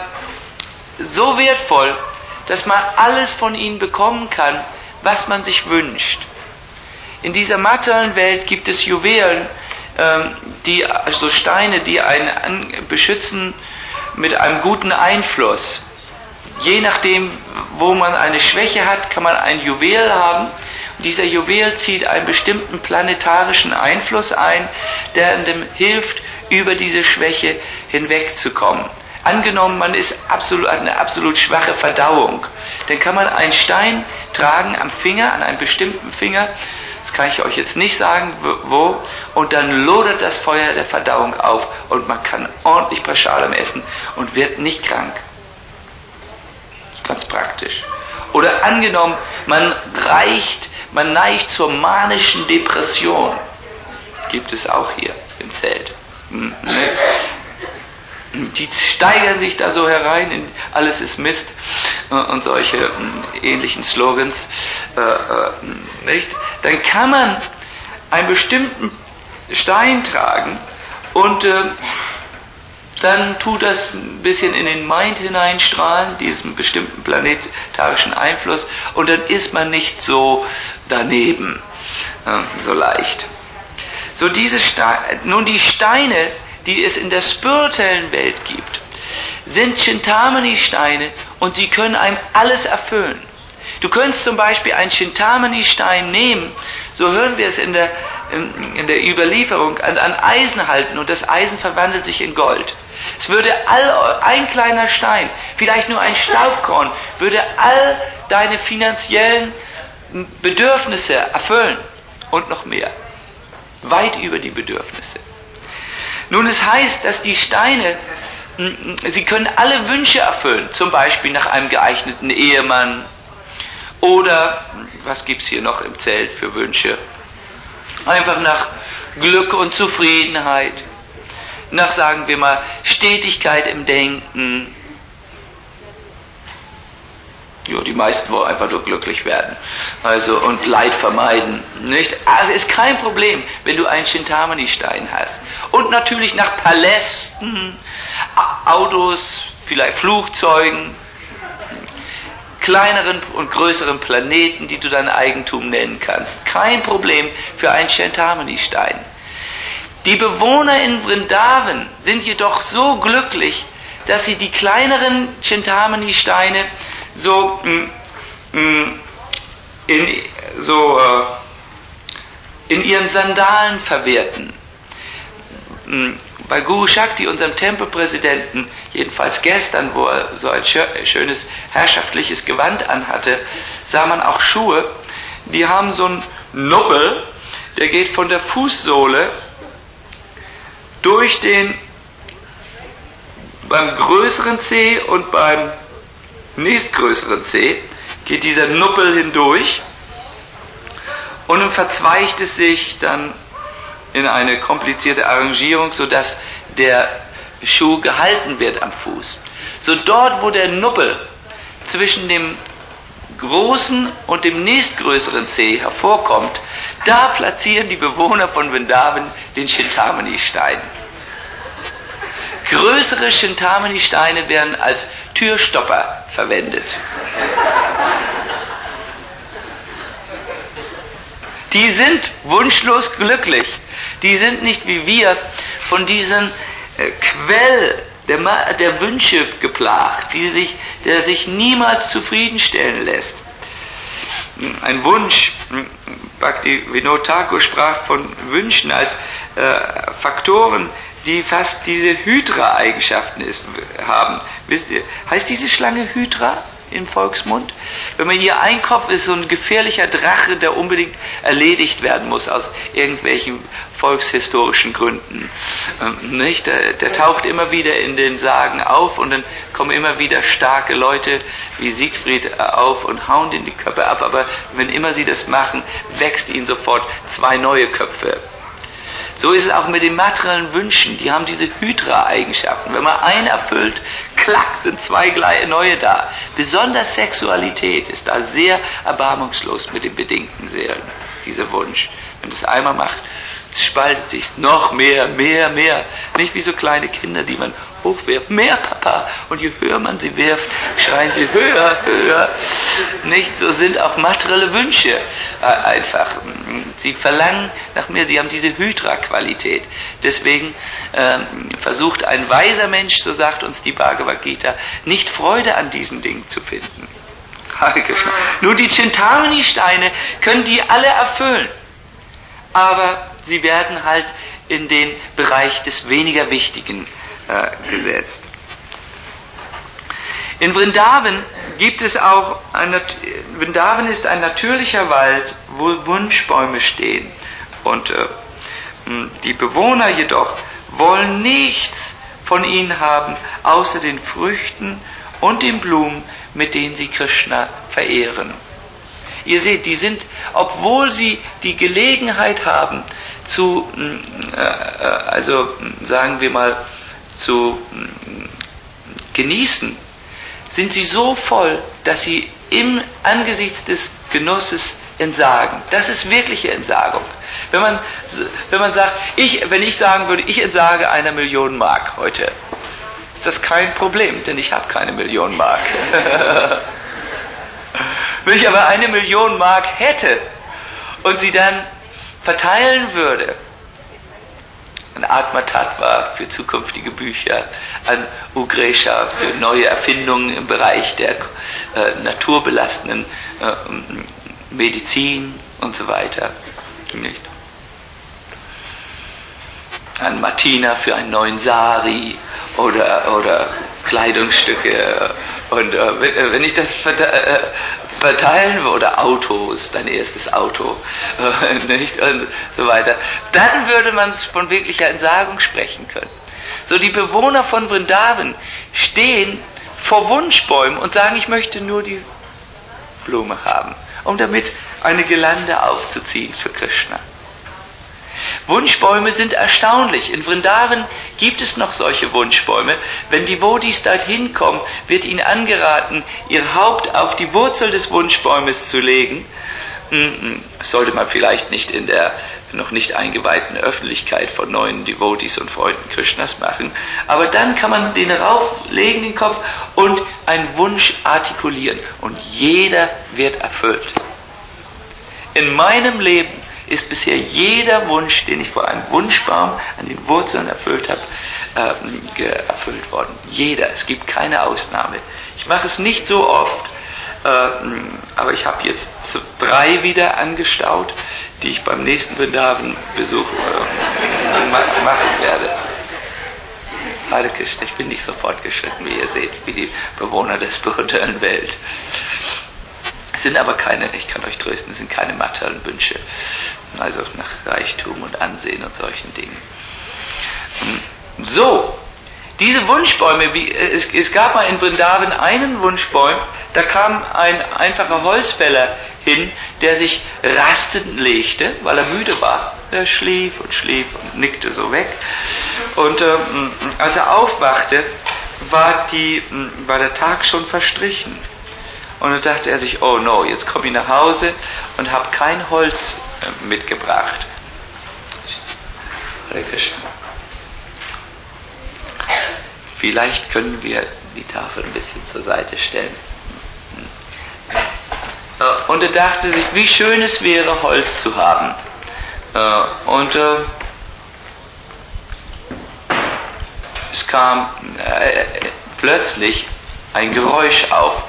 so wertvoll, dass man alles von ihnen bekommen kann, was man sich wünscht. In dieser materiellen Welt gibt es Juwelen, ähm, die, also Steine, die einen an, beschützen mit einem guten Einfluss. Je nachdem, wo man eine Schwäche hat, kann man ein Juwel haben. Und dieser Juwel zieht einen bestimmten planetarischen Einfluss ein, der einem hilft, über diese Schwäche hinwegzukommen. Angenommen, man ist absolut, hat eine absolut schwache Verdauung, dann kann man einen Stein tragen am Finger, an einem bestimmten Finger, das kann ich euch jetzt nicht sagen, wo, und dann lodert das Feuer der Verdauung auf und man kann ordentlich Prasadam essen und wird nicht krank. Das ist ganz praktisch. Oder angenommen, man reicht, man neigt zur manischen Depression, gibt es auch hier im Zelt. Hm, ne? Die steigern sich da so herein in alles ist Mist äh, und solche äh, ähnlichen Slogans, äh, äh, nicht? Dann kann man einen bestimmten Stein tragen und äh, dann tut das ein bisschen in den Mind hineinstrahlen, diesen bestimmten planetarischen Einfluss, und dann ist man nicht so daneben, äh, so leicht. So diese Steine, nun die Steine, die es in der spirituellen Welt gibt, sind Chintamani-Steine und sie können einem alles erfüllen. Du könntest zum Beispiel einen Chintamani-Stein nehmen, so hören wir es in der, in, in der Überlieferung, an, an Eisen halten und das Eisen verwandelt sich in Gold. Es würde all, ein kleiner Stein, vielleicht nur ein Staubkorn, würde all deine finanziellen Bedürfnisse erfüllen und noch mehr. Weit über die Bedürfnisse. Nun, es heißt, dass die Steine, sie können alle Wünsche erfüllen, zum Beispiel nach einem geeigneten Ehemann oder, was gibt's hier noch im Zelt für Wünsche? Einfach nach Glück und Zufriedenheit, nach, sagen wir mal, Stetigkeit im Denken. Ja, die meisten wollen einfach nur glücklich werden, also und Leid vermeiden, nicht? Also ist kein Problem, wenn du einen Chintamani-Stein hast. Und natürlich nach Palästen, Autos, vielleicht Flugzeugen, kleineren und größeren Planeten, die du dein Eigentum nennen kannst. Kein Problem für einen Chintamani-Stein. Die Bewohner in Vrindavan sind jedoch so glücklich, dass sie die kleineren Chintamani-Steine so, in, so äh, in ihren Sandalen verwerten. Bei Guru Shakti, unserem Tempelpräsidenten, jedenfalls gestern, wo er so ein schönes herrschaftliches Gewand anhatte, sah man auch Schuhe, die haben so einen Nubbel, der geht von der Fußsohle durch den, beim größeren Zeh und beim nächstgrößeren Zeh geht dieser Nuppel hindurch und dann verzweigt es sich dann in eine komplizierte Arrangierung, sodass der Schuh gehalten wird am Fuß. So dort, wo der Nuppel zwischen dem großen und dem nächstgrößeren Zeh hervorkommt, da platzieren die Bewohner von Vrindavan den Chintamani-Stein. Größere Chintamani-Steine werden als Türstopper verwendet. Die sind wunschlos glücklich. Die sind nicht wie wir von diesem äh, Quell der, Ma- der Wünsche geplagt, die sich, der sich niemals zufriedenstellen lässt. ein Wunsch. Bhaktivinoda Thakur sprach von Wünschen als äh, Faktoren, die fast diese Hydra-Eigenschaften ist, haben. Wisst ihr, heißt diese Schlange Hydra im Volksmund? Wenn man hier ein Kopf ist, so ein gefährlicher Drache, der unbedingt erledigt werden muss aus irgendwelchen volkshistorischen Gründen. Ähm, nicht? Der, der taucht immer wieder in den Sagen auf und dann kommen immer wieder starke Leute wie Siegfried auf und hauen den die Köpfe ab, aber wenn immer sie das machen, wächst ihnen sofort zwei neue Köpfe. So ist es auch mit den materiellen Wünschen. Die haben diese Hydra-Eigenschaften. Wenn man einen erfüllt, klack, sind zwei neue da. Besonders Sexualität ist da sehr erbarmungslos mit den bedingten Seelen, dieser Wunsch. Wenn das einmal macht, spaltet sich noch mehr, mehr, mehr. Nicht wie so kleine Kinder, die man hochwirft. Mehr, Papa. Und je höher man sie wirft, schreien sie höher, höher. Nicht? So sind auch materielle Wünsche äh, einfach. Sie verlangen nach mehr. Sie haben diese Hydra-Qualität. Deswegen äh, versucht ein weiser Mensch, so sagt uns die Bhagavad Gita, nicht Freude an diesen Dingen zu finden. Nur die Chintamani-Steine können die alle erfüllen. Aber sie werden halt in den Bereich des weniger Wichtigen äh, gesetzt. In Vrindavan gibt es auch, ein, Vrindavan ist ein natürlicher Wald, wo Wunschbäume stehen. Und äh, die Bewohner jedoch wollen nichts von ihnen haben, außer den Früchten und den Blumen, mit denen sie Krishna verehren. Ihr seht, die sind, obwohl sie die Gelegenheit haben, zu, äh, also sagen wir mal, zu äh, genießen, sind sie so voll, dass sie im Angesichts des Genusses entsagen. Das ist wirkliche Entsagung. Wenn man, wenn man sagt, ich, wenn ich sagen würde, ich entsage einer Million Mark heute, ist das kein Problem, denn ich habe keine Million Mark. Wenn ich aber eine Million Mark hätte und sie dann verteilen würde, an Atma Tattva für zukünftige Bücher, an Ugresha für neue Erfindungen im Bereich der äh, naturbelastenden äh, Medizin und so weiter, nicht? An Martina für einen neuen Sari oder, oder Kleidungsstücke. Und äh, wenn, wenn ich das verte- äh, verteilen würde, oder Autos, dein erstes Auto, äh, nicht? Und so weiter, dann würde man von wirklicher Entsagung sprechen können. So, die Bewohner von Vrindavan stehen vor Wunschbäumen und sagen, ich möchte nur die Blume haben, um damit eine Girlande aufzuziehen für Krishna. Wunschbäume sind erstaunlich. In Vrindavan gibt es noch solche Wunschbäume. Wenn die Devotis dorthin kommen, wird ihnen angeraten, ihr Haupt auf die Wurzel des Wunschbaumes zu legen. Das sollte man vielleicht nicht in der noch nicht eingeweihten Öffentlichkeit von neuen Devotis und Freunden Krishnas machen. Aber dann kann man den rauflegen, den Kopf, und einen Wunsch artikulieren. Und jeder wird erfüllt. In meinem Leben ist bisher jeder Wunsch, den ich vor einem Wunschbaum an den Wurzeln erfüllt habe, äh, erfüllt worden. Jeder. Es gibt keine Ausnahme. Ich mache es nicht so oft, äh, aber ich habe jetzt drei wieder angestaut, die ich beim nächsten Vrindavan-Besuch äh, machen werde. Hare Krishna, ich bin nicht so fortgeschritten, wie ihr seht, wie die Bewohner der spirituellen Welt. Es sind aber keine, ich kann euch trösten, es sind keine materiellen Wünsche, also nach Reichtum und Ansehen und solchen Dingen. So, diese Wunschbäume, wie, es, es gab mal in Vrindavan einen Wunschbaum, da kam ein einfacher Holzfäller hin, der sich rastend legte, weil er müde war. Er schlief und schlief und nickte so weg. Und äh, als er aufwachte, war, die, war der Tag schon verstrichen. Und dann dachte er sich, oh no, jetzt komme ich nach Hause und habe kein Holz äh, mitgebracht. Hare Krishna. Vielleicht können wir die Tafel ein bisschen zur Seite stellen. Äh, und er dachte sich, wie schön es wäre, Holz zu haben. Äh, und äh, es kam äh, plötzlich ein Geräusch auf.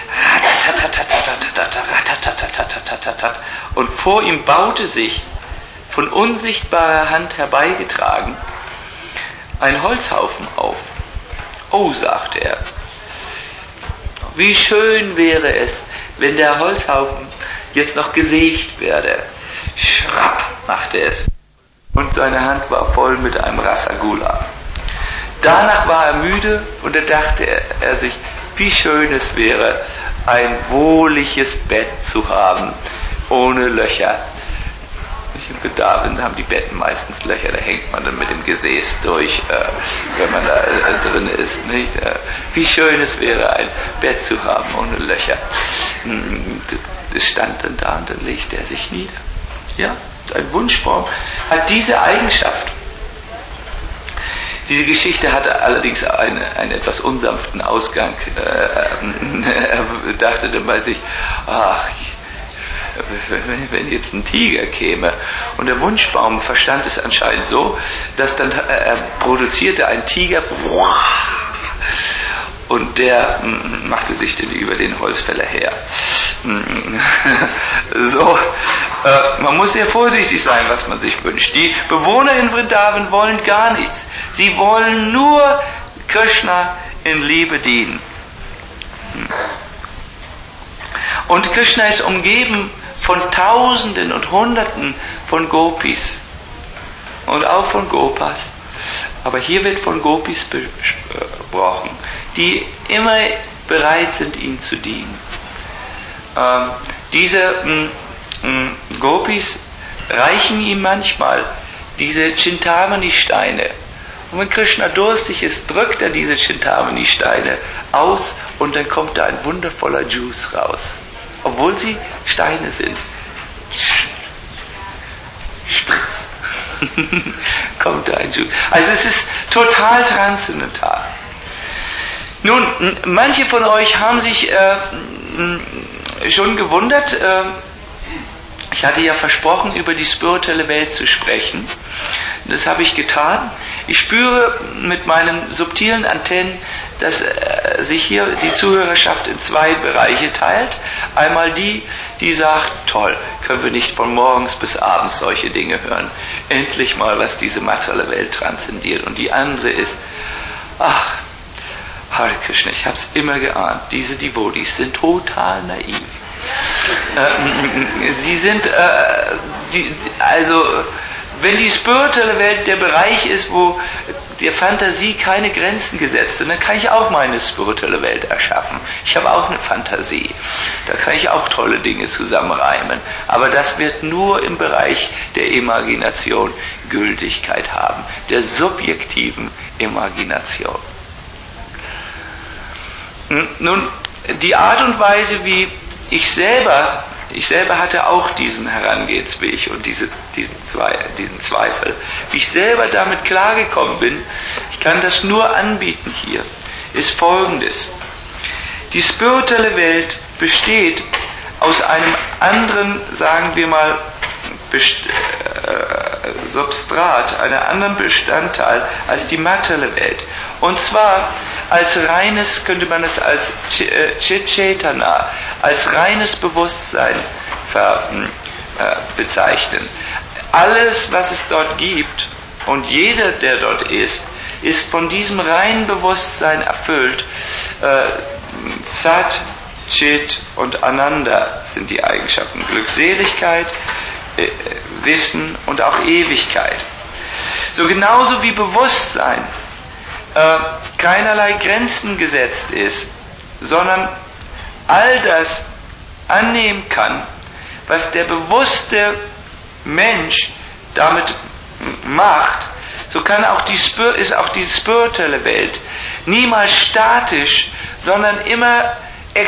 Und vor ihm baute sich, von unsichtbarer Hand herbeigetragen, ein Holzhaufen auf. Oh, sagte er, wie schön wäre es, wenn der Holzhaufen jetzt noch gesägt werde. Schrapp machte es. Und seine Hand war voll mit einem Rasagula. Danach war er müde und da dachte er, er sich, wie schön es wäre, ein wohliges Bett zu haben, ohne Löcher. In Darwin haben die Betten meistens Löcher, da hängt man dann mit dem Gesäß durch, äh, wenn man da äh, drin ist. Nicht? Äh, wie schön es wäre, ein Bett zu haben ohne Löcher. Es stand dann da und dann legte er sich nieder. Ja, ein Wunschbaum hat diese Eigenschaft. Diese Geschichte hatte allerdings eine, einen etwas unsanften Ausgang. Er dachte dann bei sich, ach, wenn jetzt ein Tiger käme. Und der Wunschbaum verstand es anscheinend so, dass dann er produzierte ein Tiger und der machte sich dann über den Holzfäller her. So, äh, man muss sehr vorsichtig sein, was man sich wünscht. Die Bewohner in Vrindavan wollen gar nichts. Sie wollen nur Krishna in Liebe dienen. Und Krishna ist umgeben von Tausenden und Hunderten von Gopis und auch von Gopas. Aber hier wird von Gopis besprochen, die immer bereit sind, ihm zu dienen. Ähm, diese m, m, Gopis reichen ihm manchmal diese Chintamani-Steine. Und wenn Krishna durstig ist, drückt er diese Chintamani-Steine aus und dann kommt da ein wundervoller Juice raus. Obwohl sie Steine sind. Spritz. Kommt da ein Juice. Also es ist total transzendental. Nun, manche von euch haben sich äh, schon gewundert, äh, ich hatte ja versprochen, über die spirituelle Welt zu sprechen. Das habe ich getan. Ich spüre mit meinen subtilen Antennen, dass äh, sich hier die Zuhörerschaft in zwei Bereiche teilt. Einmal die, die sagt, toll, können wir nicht von morgens bis abends solche Dinge hören. Endlich mal, was diese materielle Welt transzendiert. Und die andere ist, ach, Hare Krishna, ich habe es immer geahnt, diese Devotees sind total naiv. Äh, sie sind, äh, die, also, wenn die spirituelle Welt der Bereich ist, wo der Fantasie keine Grenzen gesetzt sind, dann kann ich auch meine spirituelle Welt erschaffen. Ich habe auch eine Fantasie. Da kann ich auch tolle Dinge zusammenreimen. Aber das wird nur im Bereich der Imagination Gültigkeit haben, der subjektiven Imagination. Nun, die Art und Weise, wie ich selber, ich selber hatte auch diesen Herangehensweg und diese, diesen, Zwei, diesen Zweifel, wie ich selber damit klargekommen bin, ich kann das nur anbieten hier, ist Folgendes. Die spirituelle Welt besteht aus einem anderen, sagen wir mal, Best, äh, Substrat, einem anderen Bestandteil als die materielle Welt. Und zwar als reines, könnte man es als Chit-Chetana, als reines Bewusstsein ver, äh, bezeichnen. Alles, was es dort gibt und jeder, der dort ist, ist von diesem reinen Bewusstsein erfüllt. Äh, Sat, Chit und Ananda sind die Eigenschaften. Glückseligkeit, Wissen und auch Ewigkeit. So genauso wie Bewusstsein äh, keinerlei Grenzen gesetzt ist, sondern all das annehmen kann, was der bewusste Mensch damit macht, so kann auch die, ist auch die spirituelle Welt niemals statisch, sondern immer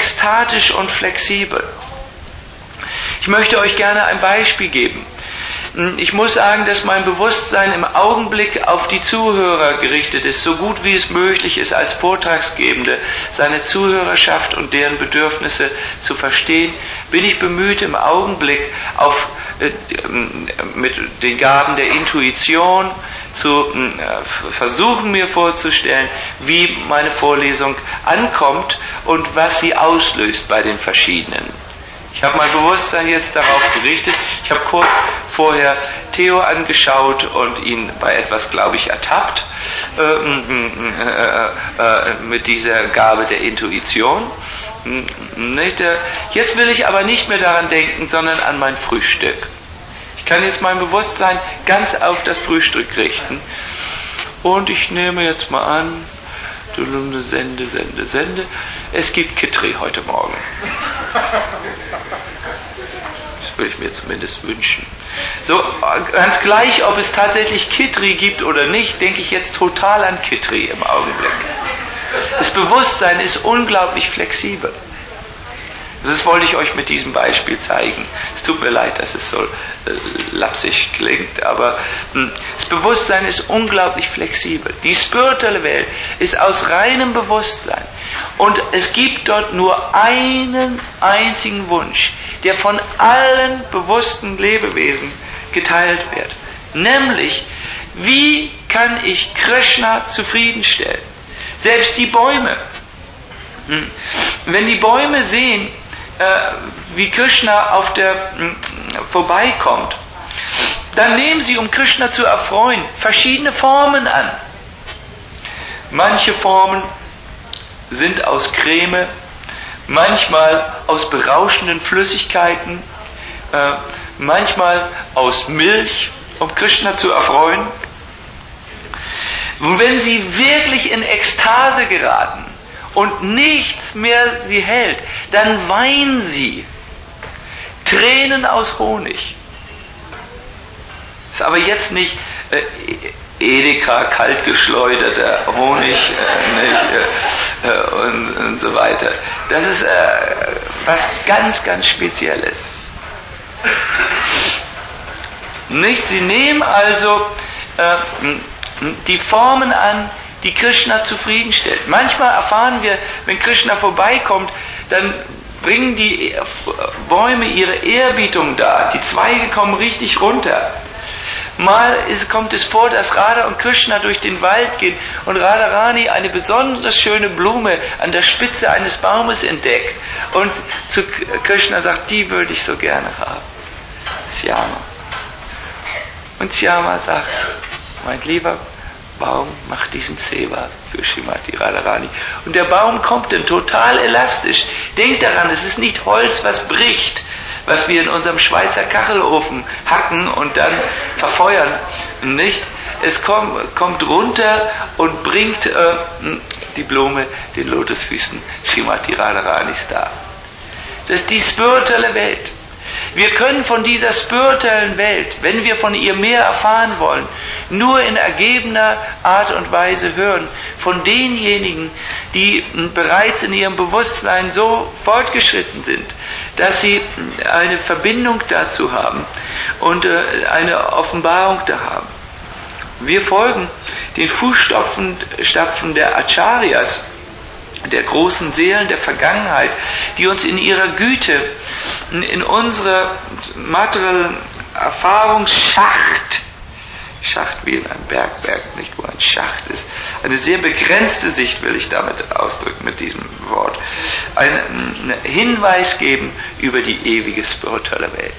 ekstatisch und flexibel. Ich möchte euch gerne ein Beispiel geben. Ich muss sagen, dass mein Bewusstsein im Augenblick auf die Zuhörer gerichtet ist, so gut wie es möglich ist, als Vortragsgebende seine Zuhörerschaft und deren Bedürfnisse zu verstehen, bin ich bemüht, im Augenblick auf, äh, mit den Gaben der Intuition zu äh, versuchen, mir vorzustellen, wie meine Vorlesung ankommt und was sie auslöst bei den Verschiedenen. Ich habe mein Bewusstsein jetzt darauf gerichtet. Ich habe kurz vorher Theo angeschaut und ihn bei etwas, glaube ich, ertappt äh, äh, äh, mit dieser Gabe der Intuition. Nicht? Jetzt will ich aber nicht mehr daran denken, sondern an mein Frühstück. Ich kann jetzt mein Bewusstsein ganz auf das Frühstück richten. Und ich nehme jetzt mal an, Sende, Sende, Sende. Es gibt Kitri heute Morgen. Das würde ich mir zumindest wünschen. So, ganz gleich, ob es tatsächlich Kitri gibt oder nicht, denke ich jetzt total an Kitri im Augenblick. Das Bewusstsein ist unglaublich flexibel. Das wollte ich euch mit diesem Beispiel zeigen. Es tut mir leid, dass es so äh, lapsig klingt, aber mh, das Bewusstsein ist unglaublich flexibel. Die spirituelle Welt ist aus reinem Bewusstsein. Und es gibt dort nur einen einzigen Wunsch, der von allen bewussten Lebewesen geteilt wird. Nämlich, wie kann ich Krishna zufriedenstellen? Selbst die Bäume. Hm. Wenn die Bäume sehen, wie Krishna auf der vorbeikommt, dann nehmen sie, um Krishna zu erfreuen, verschiedene Formen an. Manche Formen sind aus Creme, manchmal aus berauschenden Flüssigkeiten, äh, manchmal aus Milch, um Krishna zu erfreuen. Und wenn sie wirklich in Ekstase geraten und nichts mehr sie hält, dann weinen sie. Tränen aus Honig. Ist aber jetzt nicht äh, Edeka kaltgeschleuderter Honig äh, nicht, äh, und, und so weiter. Das ist äh, was ganz, ganz Spezielles. Nicht? Sie nehmen also äh, die Formen an, die Krishna zufriedenstellt. Manchmal erfahren wir, wenn Krishna vorbeikommt, dann bringen die Bäume ihre Ehrerbietung dar. Die Zweige kommen richtig runter. Mal ist, kommt es vor, dass Radha und Krishna durch den Wald gehen und Radharani eine besonders schöne Blume an der Spitze eines Baumes entdeckt und zu Krishna sagt, die würde ich so gerne haben. Syama. Und Syama sagt, mein lieber Baum, mach diesen Seva für Srimati Radharani. Und der Baum kommt dann total elastisch. Denkt daran, es ist nicht Holz, was bricht, was wir in unserem Schweizer Kachelofen hacken und dann verfeuern. Nicht? Es kommt, kommt runter und bringt äh, die Blume den Lotusfüßen Srimati Radharanis dar. Das ist die spirituelle Welt. Wir können von dieser spirituellen Welt, wenn wir von ihr mehr erfahren wollen, nur in ergebener Art und Weise hören, von denjenigen, die bereits in ihrem Bewusstsein so fortgeschritten sind, dass sie eine Verbindung dazu haben und eine Offenbarung da haben. Wir folgen den Fußstapfen der Acharyas, der großen Seelen der Vergangenheit, die uns in ihrer Güte, in unserer materiellen Erfahrungsschacht, Schacht wie in einem Bergwerk, nicht wo ein Schacht ist, eine sehr begrenzte Sicht will ich damit ausdrücken mit diesem Wort, einen Hinweis geben über die ewige spirituelle Welt.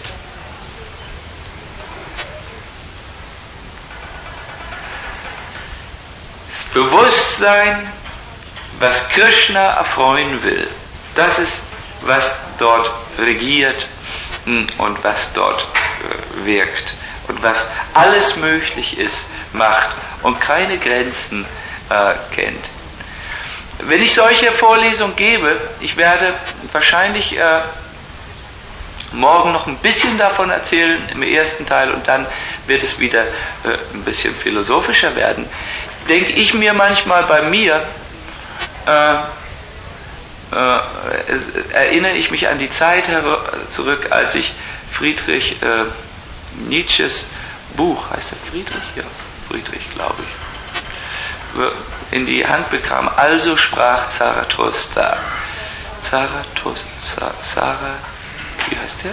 Das Bewusstsein, was Krishna erfreuen will, das ist, was dort regiert und was dort wirkt und was alles möglich ist, macht und keine Grenzen äh, kennt. Wenn ich solche Vorlesungen gebe, ich werde wahrscheinlich äh, morgen noch ein bisschen davon erzählen im ersten Teil und dann wird es wieder äh, ein bisschen philosophischer werden, denke ich mir manchmal bei mir, Äh, äh, erinnere ich mich an die Zeit her- zurück, als ich Friedrich äh, Nietzsches Buch, heißt er Friedrich? Ja, Friedrich, glaube ich, in die Hand bekam. Also sprach Zarathustra. Zarathustra, Sarah, wie heißt der?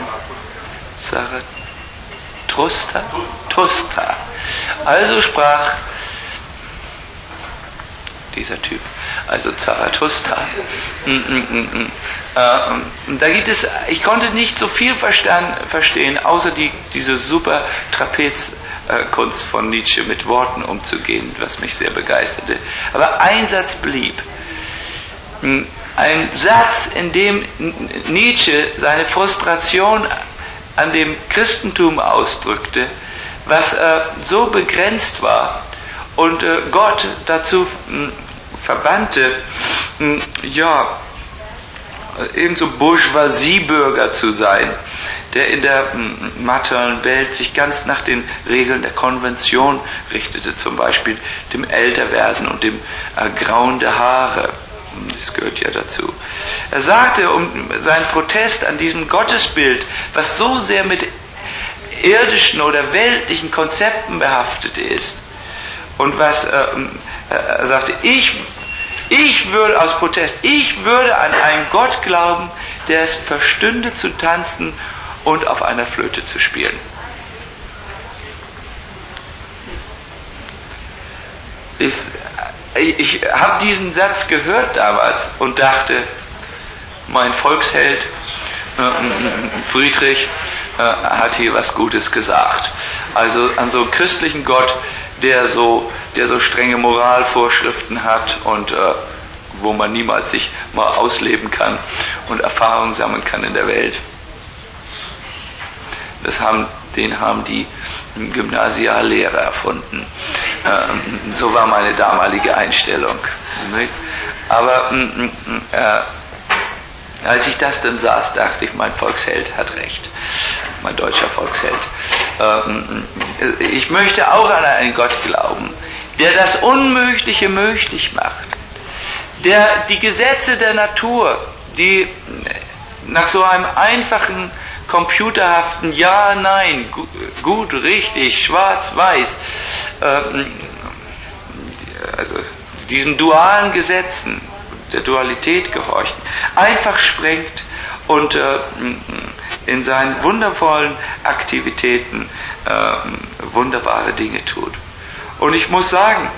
Zarathustra? Tustra. Also sprach dieser Typ, also Zarathustra. Mm, mm, mm, mm. Äh, da gibt es, ich konnte nicht so viel verstehen, verstehen außer die, diese super Trapezkunst von Nietzsche mit Worten umzugehen, was mich sehr begeisterte. Aber ein Satz blieb. Ein Satz, in dem Nietzsche seine Frustration an dem Christentum ausdrückte, was äh, so begrenzt war und äh, Gott dazu mh, verbannte, mh, ja, irgend so Bourgeoisiebürger zu sein, der in der mh, materiellen Welt sich ganz nach den Regeln der Konvention richtete, zum Beispiel dem Älterwerden und dem äh, Grauen der Haare. Das gehört ja dazu. Er sagte, um seinen Protest an diesem Gottesbild, was so sehr mit irdischen oder weltlichen Konzepten behaftet ist, und was, äh, er sagte, ich, ich würde aus Protest, ich würde an einen Gott glauben, der es verstünde zu tanzen und auf einer Flöte zu spielen. Ist, ich habe diesen Satz gehört damals und dachte, mein Volksheld äh, Friedrich äh, hat hier was Gutes gesagt. Also an so einen christlichen Gott, der so, der so strenge Moralvorschriften hat und äh, wo man niemals sich mal ausleben kann und Erfahrung sammeln kann in der Welt. Das haben, den haben die Gymnasiallehrer erfunden. Ähm, so war meine damalige Einstellung. Nicht? Aber äh, als ich das dann saß, dachte ich, mein Volksheld hat recht. Mein deutscher Volksheld. Ähm, ich möchte auch an einen Gott glauben, der das Unmögliche möglich macht. Der die Gesetze der Natur, die nach so einem einfachen computerhaften Ja, Nein, gut, richtig, schwarz, weiß, äh, also diesen dualen Gesetzen der Dualität gehorchen, einfach sprengt und äh, in seinen wundervollen Aktivitäten äh, wunderbare Dinge tut. Und ich muss sagen,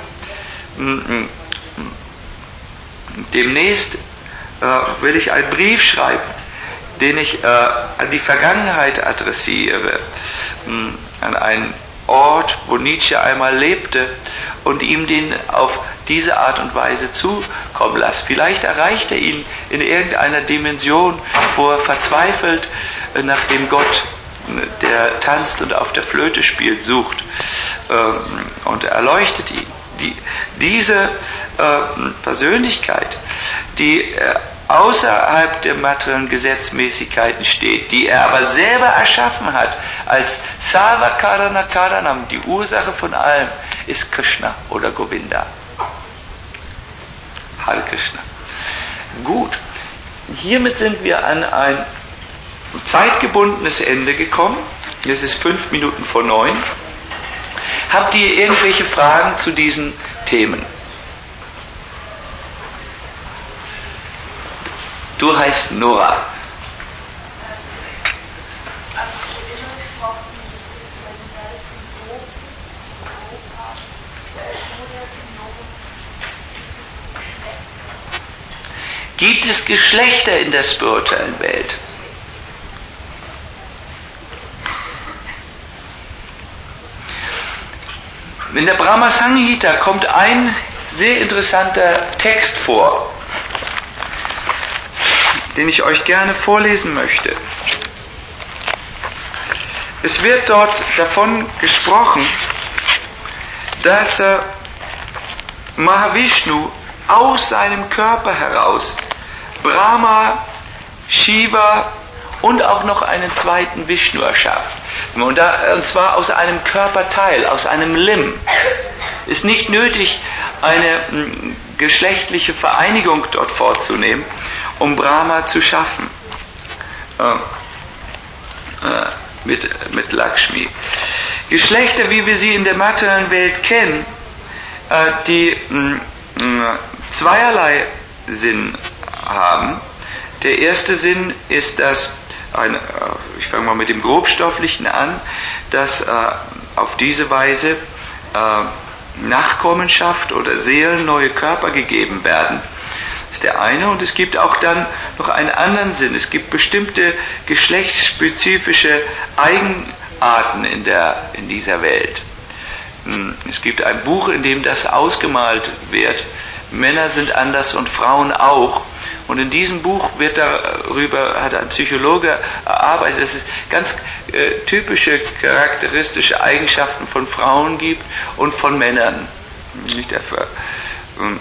demnächst äh, will ich einen Brief schreiben, den ich äh, an die Vergangenheit adressiere, mh, an einen Ort, wo Nietzsche einmal lebte, und ihm den auf diese Art und Weise zukommen lasse. Vielleicht erreicht er ihn in irgendeiner Dimension, wo er verzweifelt äh, nach dem Gott, der tanzt und auf der Flöte spielt, sucht, ähm, und er erleuchtet ihn. Die, diese äh, Persönlichkeit, die äh, außerhalb der materiellen Gesetzmäßigkeiten steht, die er aber selber erschaffen hat, als Sarva Karana Karanam, die Ursache von allem, ist Krishna oder Govinda. Hare Krishna. Gut, hiermit sind wir an ein zeitgebundenes Ende gekommen. Es ist fünf Minuten vor neun. Habt ihr irgendwelche Fragen zu diesen Themen? Du heißt Nora. Gibt es Geschlechter in der spirituellen Welt? In der Brahma Samhita kommt ein sehr interessanter Text vor, den ich euch gerne vorlesen möchte. Es wird dort davon gesprochen, dass äh, Mahavishnu aus seinem Körper heraus Brahma, Shiva und auch noch einen zweiten Vishnu erschafft. Und, da, und zwar aus einem Körperteil, aus einem Limb. Ist nicht nötig, eine m, geschlechtliche Vereinigung dort vorzunehmen, um Brahma zu schaffen. Äh, äh, mit, mit Lakshmi. Geschlechter, wie wir sie in der materiellen Welt kennen, äh, die mh, zweierlei Sinn haben. Der erste Sinn ist, dass, ein, ich fange mal mit dem Grobstofflichen an, dass äh, auf diese Weise äh, Nachkommenschaft oder Seelen neue Körper gegeben werden. Das ist der eine. Und es gibt auch dann noch einen anderen Sinn. Es gibt bestimmte geschlechtsspezifische Eigenarten in, der, in dieser Welt. Es gibt ein Buch, in dem das ausgemalt wird. Männer sind anders und Frauen auch. Und in diesem Buch wird darüber, hat ein Psychologe erarbeitet, dass es ganz äh, typische charakteristische Eigenschaften von Frauen gibt und von Männern. Nicht dafür. Ähm,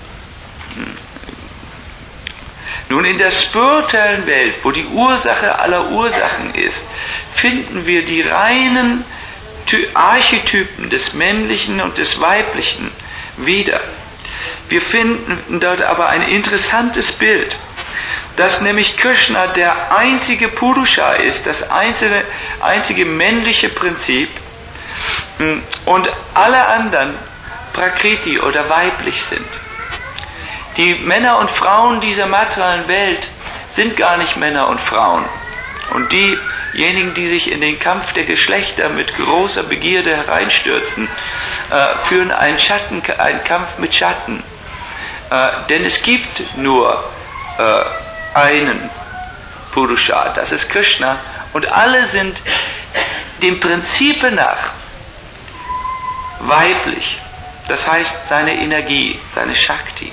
Nun, in der spirituellen Welt, wo die Ursache aller Ursachen ist, finden wir die reinen Archetypen des Männlichen und des Weiblichen wieder. Wir finden dort aber ein interessantes Bild, dass nämlich Krishna der einzige Purusha ist, das einzige, einzige männliche Prinzip, und alle anderen Prakriti oder weiblich sind. Die Männer und Frauen dieser materiellen Welt sind gar nicht Männer und Frauen. Und diejenigen, die sich in den Kampf der Geschlechter mit großer Begierde hereinstürzen, äh, führen einen, Schatten, einen Kampf mit Schatten. Äh, denn es gibt nur äh, einen Purusha, das ist Krishna, und alle sind dem Prinzip nach weiblich. Das heißt seine Energie, seine Shakti.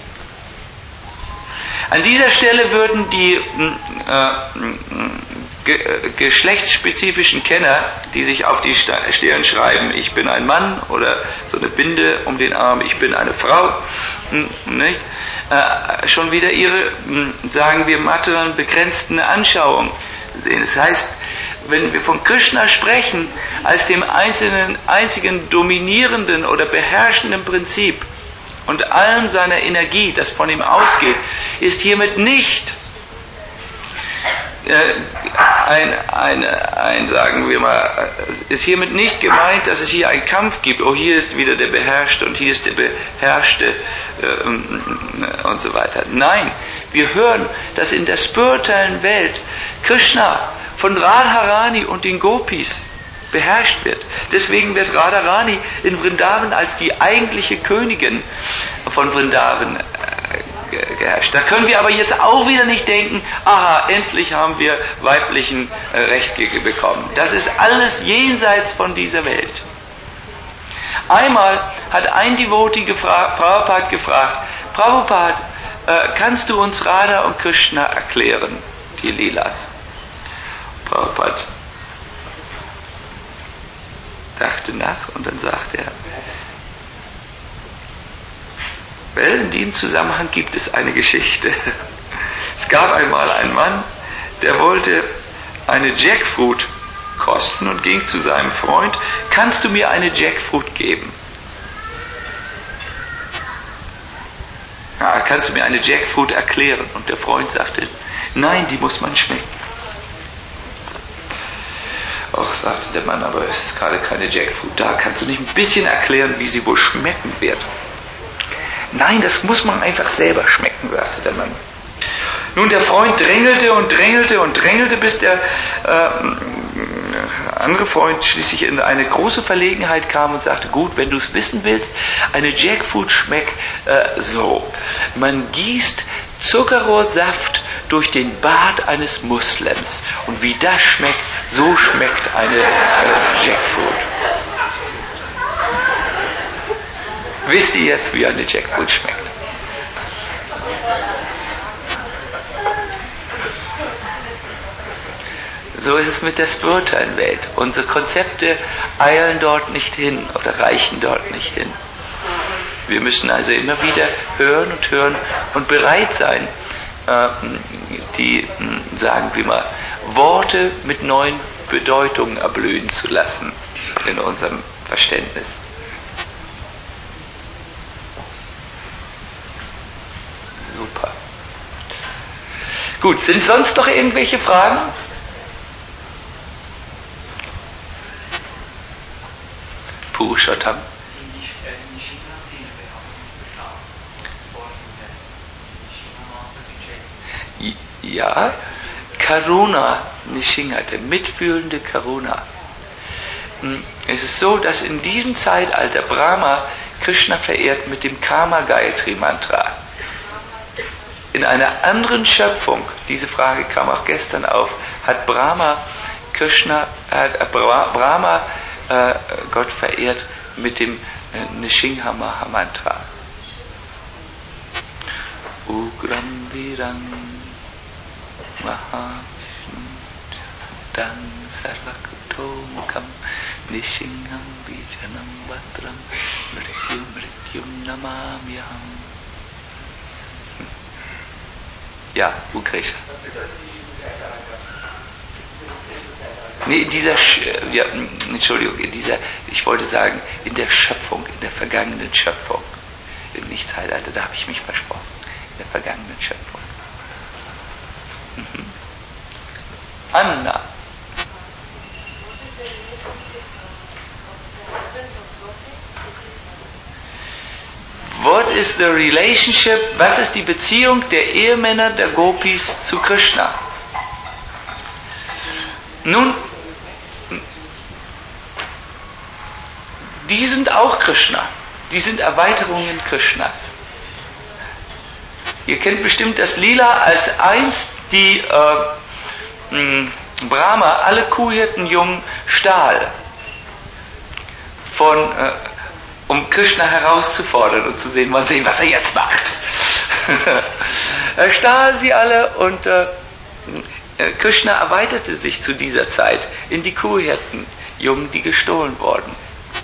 An dieser Stelle würden die äh, ge- geschlechtsspezifischen Kenner, die sich auf die Stirn schreiben, ich bin ein Mann, oder so eine Binde um den Arm, ich bin eine Frau, nicht? Äh, schon wieder ihre, sagen wir, materiellen begrenzten Anschauung sehen. Das heißt, wenn wir von Krishna sprechen, als dem einzelnen, einzigen dominierenden oder beherrschenden Prinzip, und allem seiner Energie, das von ihm ausgeht, ist hiermit nicht äh, ein, ein, ein, sagen wir mal, ist hiermit nicht gemeint, dass es hier einen Kampf gibt. Oh, hier ist wieder der Beherrschte und hier ist der Beherrschte äh, und so weiter. Nein, wir hören, dass in der spirituellen Welt Krishna von Radharani und den Gopis beherrscht wird. Deswegen wird Radharani in Vrindavan als die eigentliche Königin von Vrindavan äh, geherrscht. Da können wir aber jetzt auch wieder nicht denken, aha, endlich haben wir weiblichen äh, Recht bekommen. Das ist alles jenseits von dieser Welt. Einmal hat ein Devotee gefragt, Prabhupada gefragt, Prabhupada, äh, kannst du uns Radha und Krishna erklären, die Leelas? Prabhupada dachte nach und dann sagte er, well, in diesem Zusammenhang gibt es eine Geschichte. Es gab einmal einen Mann, der wollte eine Jackfruit kosten und ging zu seinem Freund, kannst du mir eine Jackfruit geben? Ja, kannst du mir eine Jackfruit erklären? Und der Freund sagte, nein, die muss man schmecken. Auch sagte der Mann, aber es ist gerade keine Jackfruit da. Kannst du nicht ein bisschen erklären, wie sie wohl schmecken wird? Nein, das muss man einfach selber schmecken, sagte der Mann. Nun, der Freund drängelte und drängelte und drängelte, bis der äh, andere Freund schließlich in eine große Verlegenheit kam und sagte, gut, wenn du es wissen willst, eine Jackfruit schmeckt äh, so. Man gießt Zuckerrohrsaft durch den Bart eines Muslims. Und wie das schmeckt, so schmeckt eine äh, Jackfruit. Wisst ihr jetzt, wie eine Jackfruit schmeckt? So ist es mit der spirituellen Welt. Unsere Konzepte eilen dort nicht hin oder reichen dort nicht hin. Wir müssen also immer wieder hören und hören und bereit sein, die, sagen wir mal, Worte mit neuen Bedeutungen erblühen zu lassen in unserem Verständnis. Super. Gut, sind sonst noch irgendwelche Fragen? zerstört haben? Ja, Karuna Nrsimha, der mitfühlende Karuna. Es ist so, dass in diesem Zeitalter Brahma Krishna verehrt mit dem Kama Gayatri Mantra. In einer anderen Schöpfung, diese Frage kam auch gestern auf, hat Brahma Krishna, hat Brahma äh, Gott verehrt mit dem äh, Nrsimha Mahamantra. Ugram Virang Maha Dan Sarvakutomukam Nishingham Vijanam Bhatram Mrityum Mrityum Namamyaham. Ja, Ukresha. Nee, in dieser, ja, Entschuldigung, in dieser, ich wollte sagen, in der Schöpfung, in der vergangenen Schöpfung. Nicht Zeitalter, da habe ich mich versprochen. In der vergangenen Schöpfung. Mhm. Anna. What is the relationship? Was ist die Beziehung der Ehemänner der Gopis zu Krishna? Nun, die sind auch Krishna. Die sind Erweiterungen Krishnas. Ihr kennt bestimmt das Lila, als einst die äh, mh, Brahma alle Kuhhirtenjungen stahl, von, äh, um Krishna herauszufordern und zu sehen, mal sehen, was er jetzt macht. Er stahl sie alle und äh, Krishna erweiterte sich zu dieser Zeit in die Kuhhirtenjungen, die gestohlen wurden.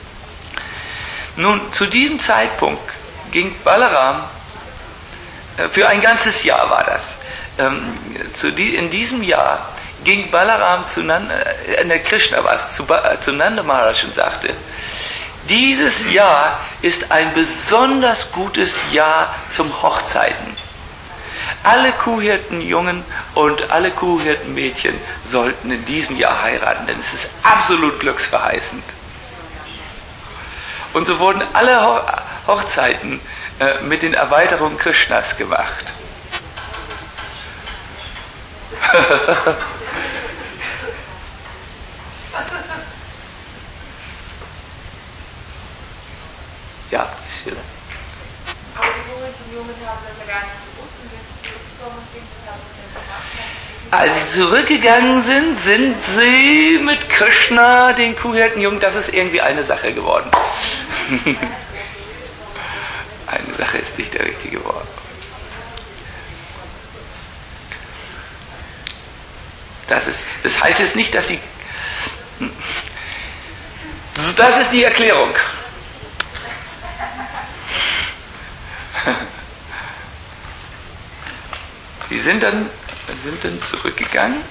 Nun, zu diesem Zeitpunkt ging Balaram, für ein ganzes Jahr war das, in diesem Jahr ging Balaram zu Nanda, äh, Krishna was, zu, zu Nanda Maharaj und sagte, dieses Jahr ist ein besonders gutes Jahr zum Hochzeiten. Alle Kuhhirtenjungen und alle Kuhhirtenmädchen sollten in diesem Jahr heiraten, denn es ist absolut glücksverheißend. Und so wurden alle Ho- Hochzeiten äh, mit den Erweiterungen Krishnas gemacht. Ja, Sheila. Aber die Jungen haben das ja gar nicht gewusst und jetzt zurückgekommen sind, haben sie dann gemacht. Als sie zurückgegangen sind, sind sie mit Krishna, den Kuhhirtenjungen, das ist irgendwie eine Sache geworden. Eine Sache ist nicht der richtige Wort. Das ist, das heißt jetzt nicht, dass sie, das ist die Erklärung. Die sind dann, sind dann zurückgegangen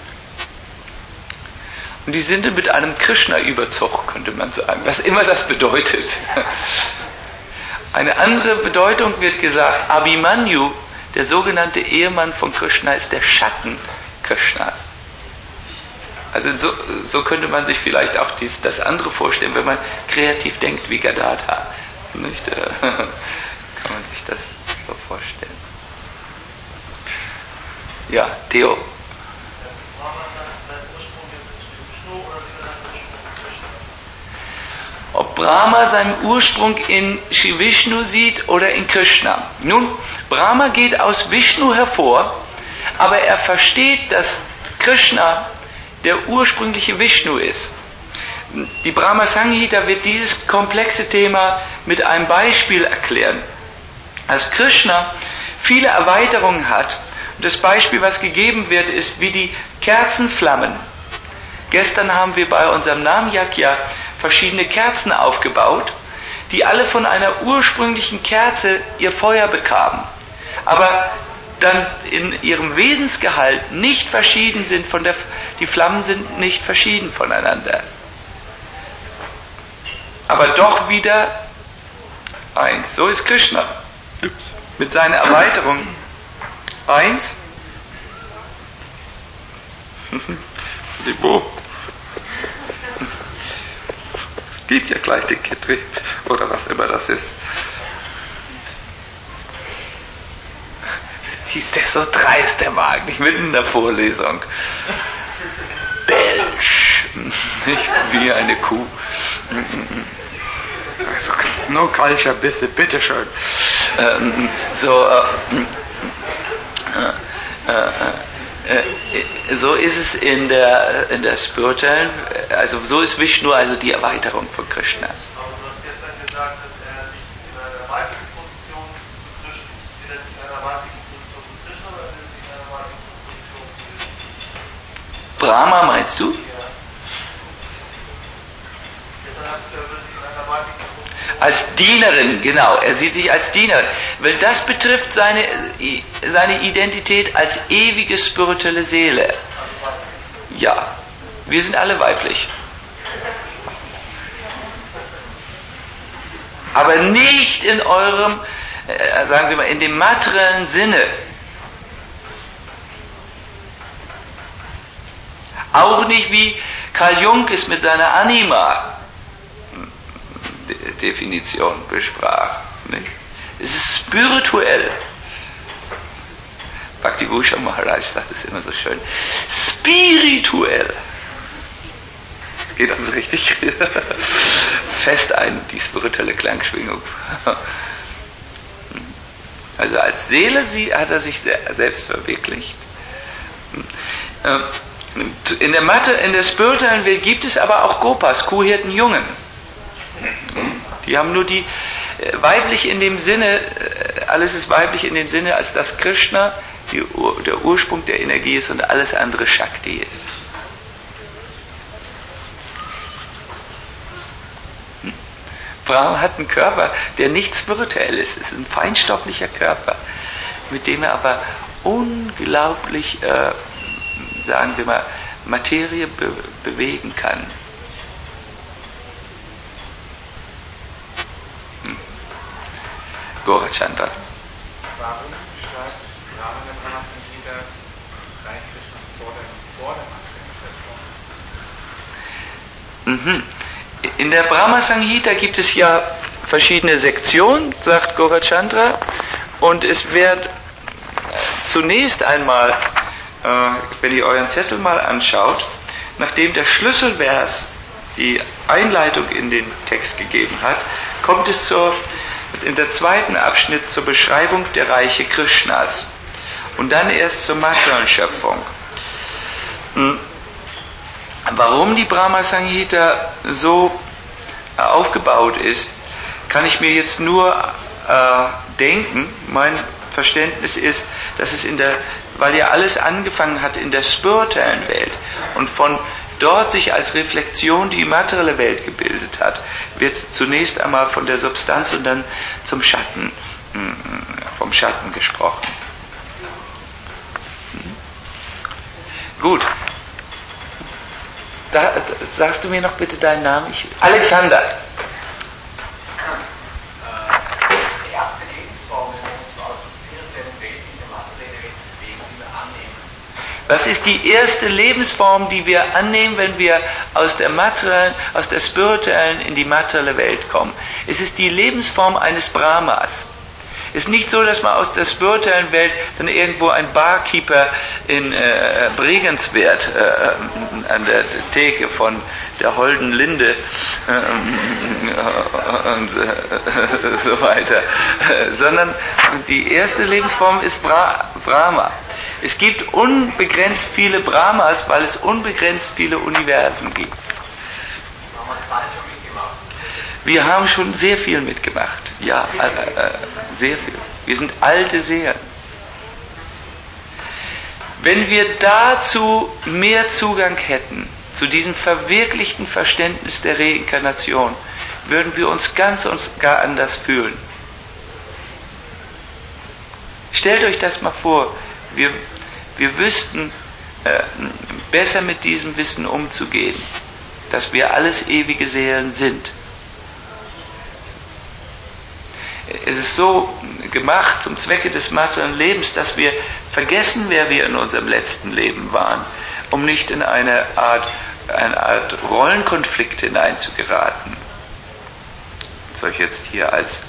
und die sind dann mit einem Krishna-Überzug, könnte man sagen, was immer das bedeutet. Eine andere Bedeutung wird gesagt, Abhimanyu, der sogenannte Ehemann von Krishna, ist der Schatten Krishnas. Also so, so könnte man sich vielleicht auch dies, das andere vorstellen, wenn man kreativ denkt wie Gadadhar. Nicht? Kann man sich das so vorstellen. Ja, Theo. Ob Brahma seinen Ursprung in Shri Vishnu sieht oder in Krishna. Nun, Brahma geht aus Vishnu hervor, aber er versteht, dass Krishna der ursprüngliche Vishnu ist. Die Brahma Samhita wird dieses komplexe Thema mit einem Beispiel erklären. Als Krishna viele Erweiterungen hat, und das Beispiel, was gegeben wird, ist wie die Kerzenflammen. Gestern haben wir bei unserem Nam-Yajna verschiedene Kerzen aufgebaut, die alle von einer ursprünglichen Kerze ihr Feuer bekamen, aber dann in ihrem Wesensgehalt nicht verschieden sind von der, die Flammen sind nicht verschieden voneinander. Aber doch wieder eins. So ist Krishna mit seiner Erweiterung eins. Gibt ja gleich den Getrieb oder was immer das ist. Ist der so dreist, der Wagen, nicht mitten in der Vorlesung. Belsch, nicht wie eine Kuh. Also, nur kalcher Bisse, bitteschön. Ähm, so, äh, äh, äh, äh, so ist es in der, in der spirituellen, also so ist Vishnu also die Erweiterung von Krishna. Aber du hast gestern gesagt, dass er sich in einer weiblichen Position zu Krishna, in einer weiblichen Position zu Krishna oder in einer weiblichen Position zu Brahma meinst du? Ja. Gestern hast du ja wirklich in einer weiblichen Position. Als Dienerin, genau. Er sieht sich als Dienerin. Weil das betrifft seine, seine Identität als ewige spirituelle Seele. Ja, wir sind alle weiblich. Aber nicht in eurem, äh, sagen wir mal, in dem materiellen Sinne. Auch nicht wie Karl Jung es mit seiner Anima Definition besprach. Nicht? Es ist spirituell. Bhakti-Bhusha Maharaj sagt es immer so schön. Spirituell. Das geht also richtig fest ein, die spirituelle Klangschwingung. Also als Seele hat er sich selbst verwirklicht. In der Mathe, in der spirituellen Welt gibt es aber auch Gopas, Kuhhirten, Jungen. Die haben nur die äh, weiblich in dem Sinne, äh, alles ist weiblich in dem Sinne, als dass Krishna die, der Ursprung der Energie ist und alles andere Shakti ist. Hm. Brahma hat einen Körper, der nicht spirituell ist. Es ist ein feinstofflicher Körper, mit dem er aber unglaublich, äh, sagen wir mal, Materie be- bewegen kann. Gaurachandra. Warum schreibt Brahma im Brahma-Samhita das Reich Krishnas vor der, vor der materiellen Schöpfung? Mhm. In der Brahma-Samhita gibt es ja verschiedene Sektionen, sagt Gaurachandra, und es wird zunächst einmal, äh, wenn ihr euren Zettel mal anschaut, nachdem der Schlüsselvers die Einleitung in den Text gegeben hat, kommt es zur in der zweiten Abschnitt zur Beschreibung der Reiche Krishnas und dann erst zur materiellen Schöpfung. Warum die Brahma Samhita so aufgebaut ist, kann ich mir jetzt nur äh, denken. Mein Verständnis ist, dass es in der, weil ja alles angefangen hat in der spirituellen Welt und von dort sich als Reflexion die materielle Welt gebildet hat, wird zunächst einmal von der Substanz und dann zum Schatten, vom Schatten gesprochen. Gut. Da, da, sagst du mir noch bitte deinen Namen? Ich, Alexander. Die erste Lebensform, wenn wir uns aus der spirituellen Welt in der materiellen Welt bewegen, die wir annehmen. Was ist die erste Lebensform, die wir annehmen, wenn wir aus der materiellen, aus der spirituellen in die materielle Welt kommen? Es ist die Lebensform eines Brahmas. Es ist nicht so, dass man aus der spirituellen Welt dann irgendwo ein Barkeeper in äh, Bregenswert äh, an der Theke von der Holden Linde äh, und äh, so weiter, äh, sondern die erste Lebensform ist Bra- Brahma. Es gibt unbegrenzt viele Brahmas, weil es unbegrenzt viele Universen gibt. Wir haben schon sehr viel mitgemacht. Ja, äh, äh, sehr viel. Wir sind alte Seelen. Wenn wir dazu mehr Zugang hätten, zu diesem verwirklichten Verständnis der Reinkarnation, würden wir uns ganz und gar anders fühlen. Stellt euch das mal vor, wir, wir wüssten äh, besser mit diesem Wissen umzugehen, dass wir alles ewige Seelen sind. Es ist so gemacht zum Zwecke des materiellen Lebens, dass wir vergessen, wer wir in unserem letzten Leben waren, um nicht in eine Art, eine Art Rollenkonflikt hineinzugeraten. soll ich jetzt hier als,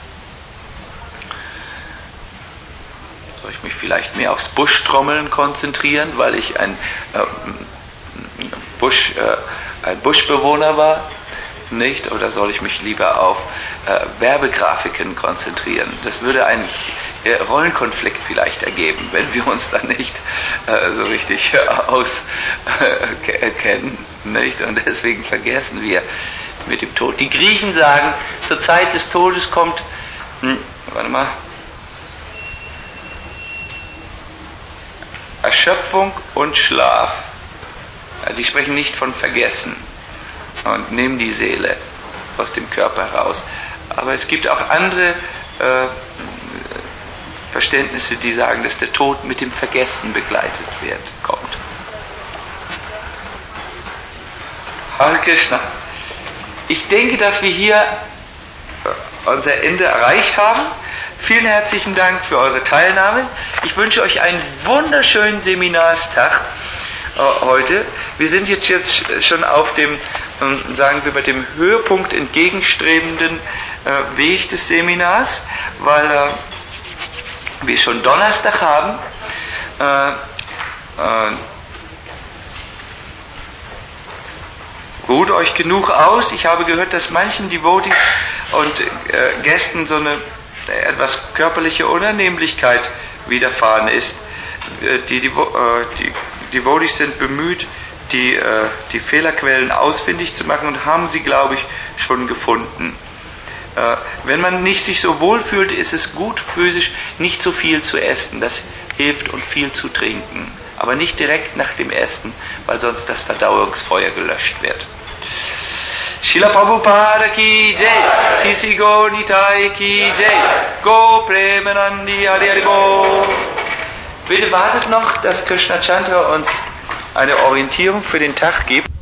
soll ich mich vielleicht mehr aufs Buschtrommeln konzentrieren, weil ich ein, äh, Busch, äh, ein Buschbewohner war, nicht? Oder soll ich mich lieber auf äh, Werbegrafiken konzentrieren? Das würde einen äh, Rollenkonflikt vielleicht ergeben, wenn wir uns dann nicht äh, so richtig äh, auskennen, äh, nicht? Und deswegen vergessen wir mit dem Tod. Die Griechen sagen, zur Zeit des Todes kommt, hm, warte mal, Erschöpfung und Schlaf. Ja, die sprechen nicht von Vergessen und nehmen die Seele aus dem Körper heraus. Aber es gibt auch andere äh, Verständnisse, die sagen, dass der Tod mit dem Vergessen begleitet wird, kommt. Hare Krishna. Ich denke, dass wir hier unser Ende erreicht haben. Vielen herzlichen Dank für eure Teilnahme. Ich wünsche euch einen wunderschönen Seminarstag äh, heute. Wir sind jetzt, jetzt schon auf dem, äh, sagen wir mal, dem Höhepunkt entgegenstrebenden äh, Weg des Seminars, weil äh, wir schon Donnerstag haben. Äh, äh, ruht euch genug aus. Ich habe gehört, dass manchen Devotees und äh, Gästen so eine etwas körperliche Unannehmlichkeit widerfahren ist. Die, die, die Devotees sind bemüht, die, die Fehlerquellen ausfindig zu machen und haben sie, glaube ich, schon gefunden. Wenn man nicht sich so wohl fühlt, ist es gut, physisch nicht so viel zu essen. Das hilft, und viel zu trinken. Aber nicht direkt nach dem Essen, weil sonst das Verdauungsfeuer gelöscht wird. Srila Prabhupada ki jai, Sisi Gaur Nitai ki jai, Go Premanandi Hari Hari Bo. Bitte wartet noch, dass Krishna Chandra uns eine Orientierung für den Tag gibt.